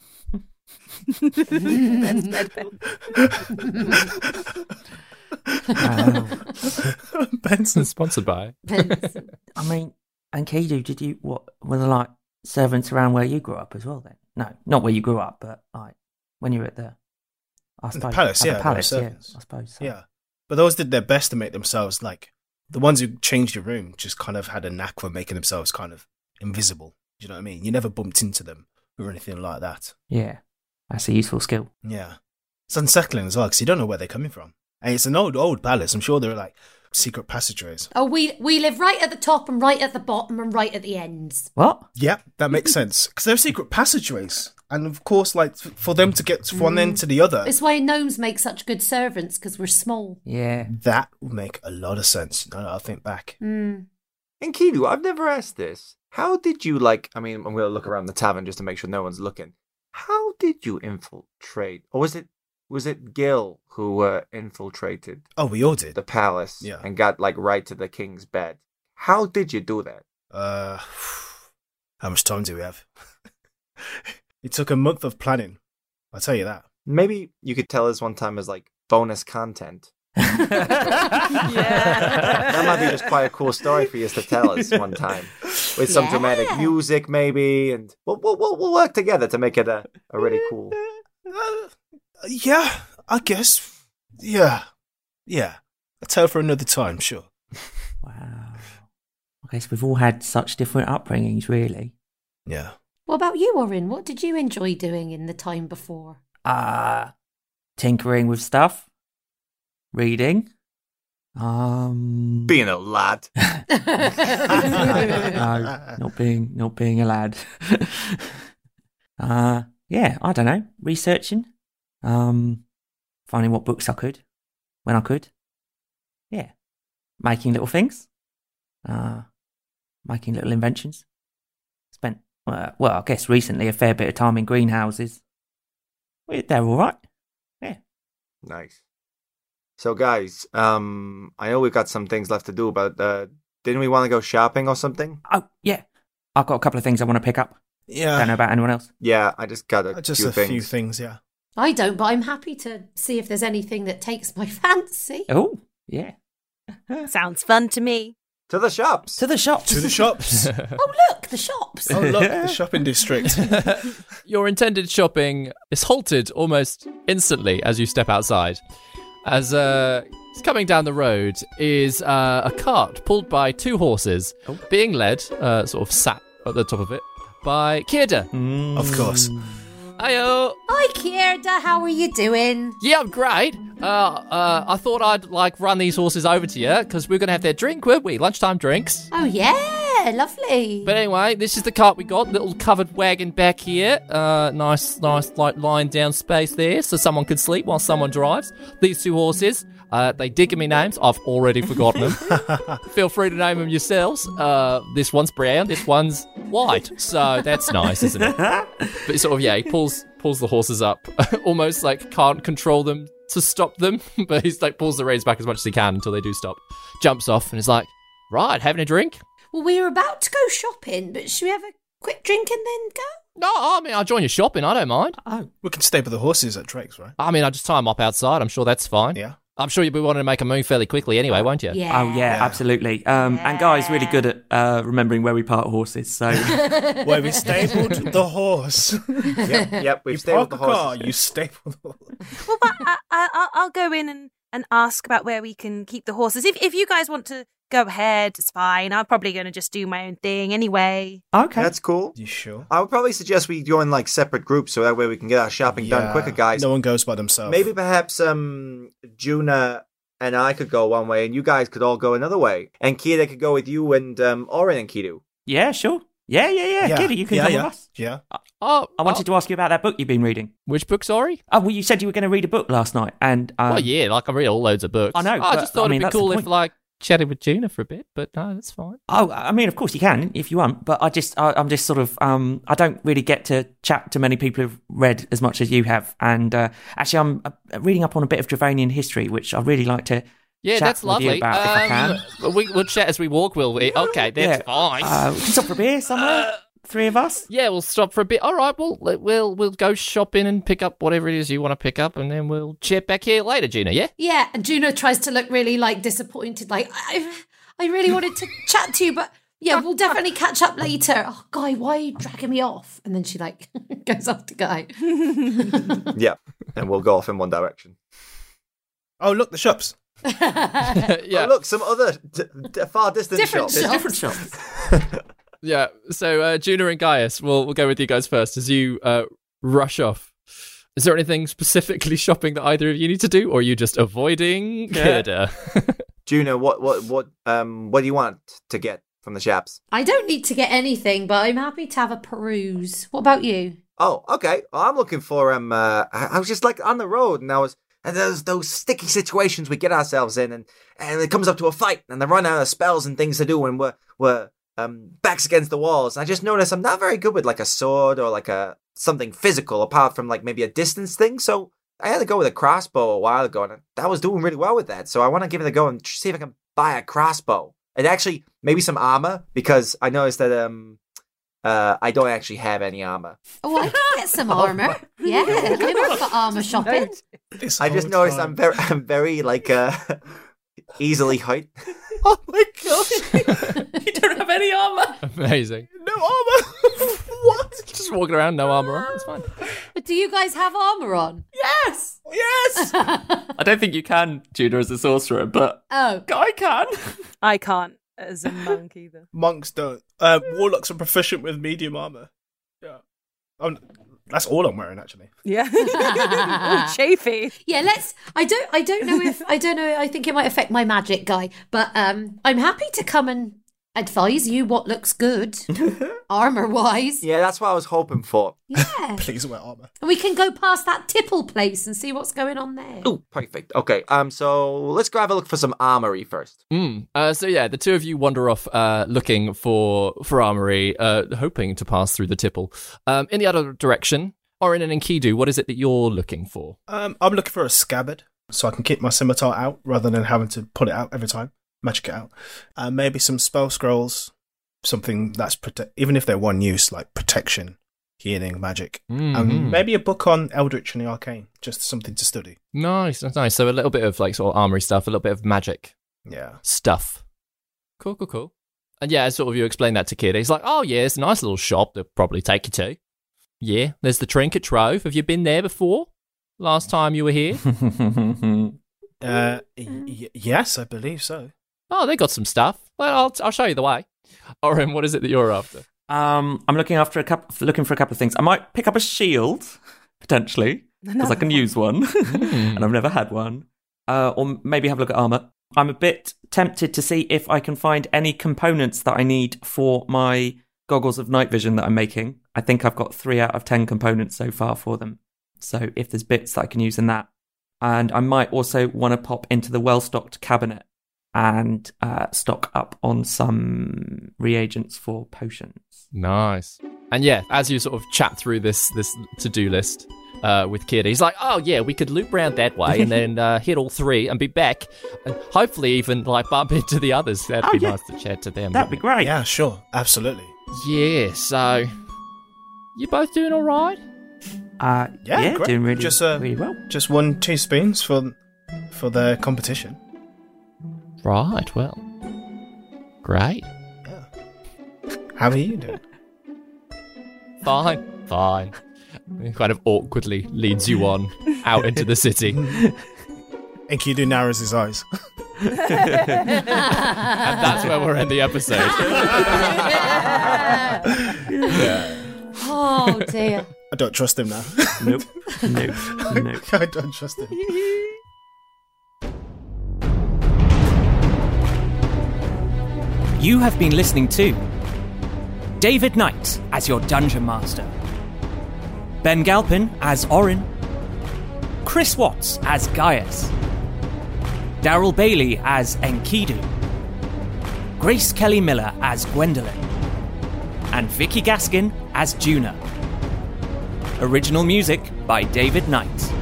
Best bed. Wow. Benson sponsored by. Benson. I mean, and Kidu, did you, what, were there, like, servants around where you grew up as well then? No, not where you grew up, but, like, when you were at the... I suppose, the palace, at yeah. the palace, there were yeah, servants. I suppose so. Yeah. But those did their best to make themselves, like, the ones who changed your room just kind of had a knack for making themselves kind of invisible. Do you know what I mean? You never bumped into them or anything like that. Yeah, that's a useful skill. Yeah. It's unsettling as well because you don't know where they're coming from. And it's an old, old palace. I'm sure there are, like, secret passageways. Oh, we we live right at the top and right at the bottom and right at the ends. What? Yeah, that makes sense. Because there are secret passageways. And, of course, like, for them to get from one end to the other... It's why gnomes make such good servants, because we're small. Yeah. That would make a lot of sense. Now that I think back. Mm. And Kidu, I've never asked this. How did you, like, I mean, I'm going to look around the tavern just to make sure no one's looking. How did you infiltrate? Or was it was it Gil who uh, infiltrated Oh, we all did. the palace Yeah. and got, like, right to the king's bed? How did you do that? Uh, how much time do we have? It took a month of planning. I'll tell you that. Maybe you could tell us one time as, like, bonus content. Yeah. That might be just quite a cool story for you to tell us one time. With some Yeah. dramatic music, maybe, and we'll, we'll, we'll we'll work together to make it a, a really cool... Uh, yeah, I guess. Yeah. Yeah. A tale for another time, sure. Wow. I guess we've all had such different upbringings, really. Yeah. What about you, Warren? What did you enjoy doing in the time before? Uh, tinkering with stuff. Reading. Um... Being a lad. no, no, not being, not being a lad. uh, yeah, I don't know. Researching. Um, finding what books I could, when I could. Yeah. Making little things. Uh, making little inventions. Spent, uh, well, I guess recently a fair bit of time in greenhouses. Well, they're all right. Yeah. Nice. So, guys, um, I know we've got some things left to do, but uh, didn't we want to go shopping or something? Oh, yeah. I've got a couple of things I want to pick up. Yeah. Don't know about anyone else. Yeah, I just got a Just few a things. few things, yeah. I don't, but I'm happy to see if there's anything that takes my fancy. Oh, yeah. Sounds fun to me. To the shops. To the shops. To the shops. Oh, look, the shops. Oh, look, the shopping district. Your intended shopping is halted almost instantly as you step outside. As uh, coming down the road is uh, a cart pulled by two horses, Oh. being led, uh, sort of sat at the top of it, by Kirda. Of course. Hiyo! Hi, Kierda. How are you doing? Yeah, I'm great. Uh, uh, I thought I'd like run these horses over to you because we're gonna have their drink, weren't we? Lunchtime drinks. Oh, yeah. Yeah, lovely. But anyway, this is the cart we got. Little covered wagon back here. Uh, nice, nice, like lying down space there, so someone can sleep while someone drives. These two horses, uh, they did give me names. I've already forgotten them. Feel free to name them yourselves. Uh, this one's brown. This one's white. So that's nice, isn't it? But sort of, yeah, he pulls pulls the horses up, almost like can't control them to stop them, but he's like pulls the reins back as much as he can until they do stop. Jumps off and is like, right, having a drink? Well, we were about to go shopping, but should we have a quick drink and then go? No, I mean, I'll join you shopping. I don't mind. Oh, we can stay with the horses at Drake's, right? I mean, I'll just tie them up outside. I'm sure that's fine. Yeah. I'm sure you'll be wanting to make a move fairly quickly anyway, won't you? Yeah. Oh, yeah, Yeah. absolutely. Um, Yeah. And Guy's really good at uh, remembering where we park horses, so... Where we stabled the horse. Yep, yep. We've You stayed with park the a car, horses. you staple the horse. Well, but I, I, I'll, I'll go in and, and ask about where we can keep the horses. If if you guys want to go ahead, it's fine. I'm probably going to just do my own thing anyway. Okay. That's cool. You sure? I would probably suggest we join like separate groups so that way we can get our shopping done Yeah. quicker, guys. No one goes by themselves. Maybe perhaps um Juna and I could go one way and you guys could all go another way. And Kira could go with you and um Orin and Kidu. Yeah, sure. Yeah, yeah, yeah. Yeah. Kitty, you can yeah, come yeah. with us. Yeah. Oh, I wanted to ask you about that book you've been reading. Which book, sorry? Oh, well, you said you were going to read a book last night, and... Um, Well, yeah, like I read all loads of books. I know, I but, just thought I mean, it'd that's be the cool if, point. like, chatted with Gina for a bit, but no, that's fine. Oh, I mean, of course you can if you want, but I just, I, I'm just sort of, um, I don't really get to chat to many people who've read as much as you have, and uh, actually, I'm uh, reading up on a bit of Dravanian history, which I'd really like to. Yeah, chat that's with you lovely. about if I can. Um, we, we'll chat as we walk, will we? Okay, that's Yeah. fine. Uh, we can stop for a beer somewhere. Three of us. Yeah, we'll stop for a bit. All right, well, we'll we'll go shopping and pick up whatever it is you want to pick up, and then we'll chat back here later, Gina. Yeah. Yeah, and Juno tries to look really like disappointed, like I, I really wanted to chat to you, but yeah, we'll definitely catch up later. Oh, Guy, why are you dragging me off? And then she like goes off to Guy. Yeah. And we'll go off in one direction. Oh, look, the shops. yeah. Oh, look, some other d- d- far distant Different shops. shops. Different shops. Yeah. So uh, Juna and Gaius, we'll we'll go with you guys first as you uh, rush off. Is there anything specifically shopping that either of you need to do, or are you just avoiding Kida? Juna, what, what, what, um, what do you want to get from the shops? I don't need to get anything, but I'm happy to have a peruse. What about you? Oh, okay. Well, I'm looking for um. Uh, I, I was just like on the road, and I was, and there's those sticky situations we get ourselves in, and and it comes up to a fight, and they run out of spells and things to do, and we're we're um backs against the walls. And I just noticed I'm not very good with like a sword or like a something physical, apart from like maybe a distance thing. So I had to go with a crossbow a while ago, and I was doing really well with that. So I want to give it a go and see if I can buy a crossbow, and actually maybe some armor, because I noticed that um. Uh, I don't actually have any armor. Oh, I can get some armor. Yeah, I'm up for armor shopping. This I just whole noticed time. I'm very, I'm very like uh, easily hurt. Oh my god! You don't have any armor. Amazing. No armor. What? Just walking around, no armor on. It's fine. But do you guys have armor on? Yes. Yes. I don't think you can, Judah, as a sorcerer, but Oh, Guy can. I can't as a monk either. Monks don't. Uh, warlocks are proficient with medium armor. Yeah. Um, that's all I'm wearing actually. Yeah. Ooh, chafy. yeah. Let's. I don't. I don't know if. I don't know. I think it might affect my magic, Guy. But um, I'm happy to come and advise you what looks good, armor wise. Yeah, that's what I was hoping for. Yeah. Please wear armor. And we can go past that tipple place and see what's going on there. Ooh, perfect. Okay, um, so let's go have a look for some armory first. Mm. Uh, so yeah, the two of you wander off, uh, looking for for armory, uh, hoping to pass through the tipple. Um, in the other direction, Orin and Enkidu, what is it that you're looking for? Um, I'm looking for a scabbard so I can keep my scimitar out rather than having to pull it out every time, magic it out. Uh, maybe some spell scrolls, something that's prote- even if they're one use, like protection, healing, magic, Mhm. and maybe a book on Eldritch and the Arcane, just something to study. Nice, that's nice. So a little bit of like sort of armory stuff, a little bit of magic Yeah. stuff. Cool, cool, cool. And yeah, as sort of you explain that to Kid, he's like, "Oh yeah, it's a nice little shop. They'll probably take you to. Yeah, there's the Trinket Trove. Have you been there before? Last time you were here? Uh, y- yes, I believe so. Oh, they got some stuff. Well, I'll I'll show you the way. Orin, what is it that you're after? Um, I'm looking after a couple, looking for a couple of things. I might pick up a shield potentially because I can use one, and I've never had one. Uh, or maybe have a look at armor. I'm a bit tempted to see if I can find any components that I need for my goggles of night vision that I'm making. I think I've got three out of ten components so far for them. So if there's bits that I can use in that. And I might also want to pop into the well-stocked cabinet and uh, stock up on some reagents for potions. Nice. And yeah, as you sort of chat through this this to-do list uh, with Kid, he's like, oh yeah, we could loop round that way and then uh, hit all three and be back. And hopefully even like bump into the others. That'd Oh, be yeah. nice to chat to them. That'd be great. Yeah, sure. Absolutely. Yeah, so you both doing all right? Uh, Yeah, yeah, great. doing really, just, uh, really well. Just won two spoons for for the competition. Right, well, great. How are you doing? Fine, fine. He kind of awkwardly leads you on out into the city. Enkidu narrows his eyes. And that's where we're in the episode. Oh dear. I don't trust him now. Nope. Nope. Nope. I don't trust him. You have been listening to David Knight as your Dungeon Master, Ben Galpin as Orin, Chris Watts as Gaius, Daryl Bailey as Enkidu, Grace Kelly Miller as Gwendolyn, and Vicky Gaskin as Juna. Original music by David Knight.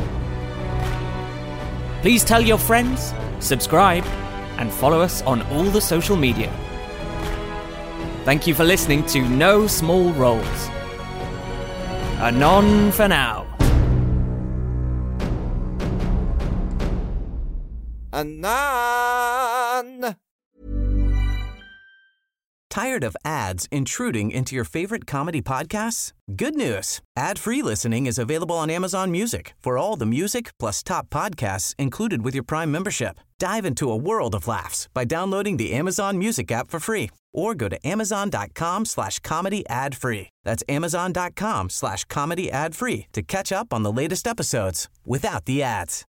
Please tell your friends, subscribe, and follow us on all the social media. Thank you for listening to No Small Roles. Anon for now. Anon! Tired of ads intruding into your favorite comedy podcasts? Good news. Ad-free listening is available on Amazon Music for all the music plus top podcasts included with your Prime membership. Dive into a world of laughs by downloading the Amazon Music app for free or go to amazon.com slash comedy ad free. That's amazon.com slash comedy ad free to catch up on the latest episodes without the ads.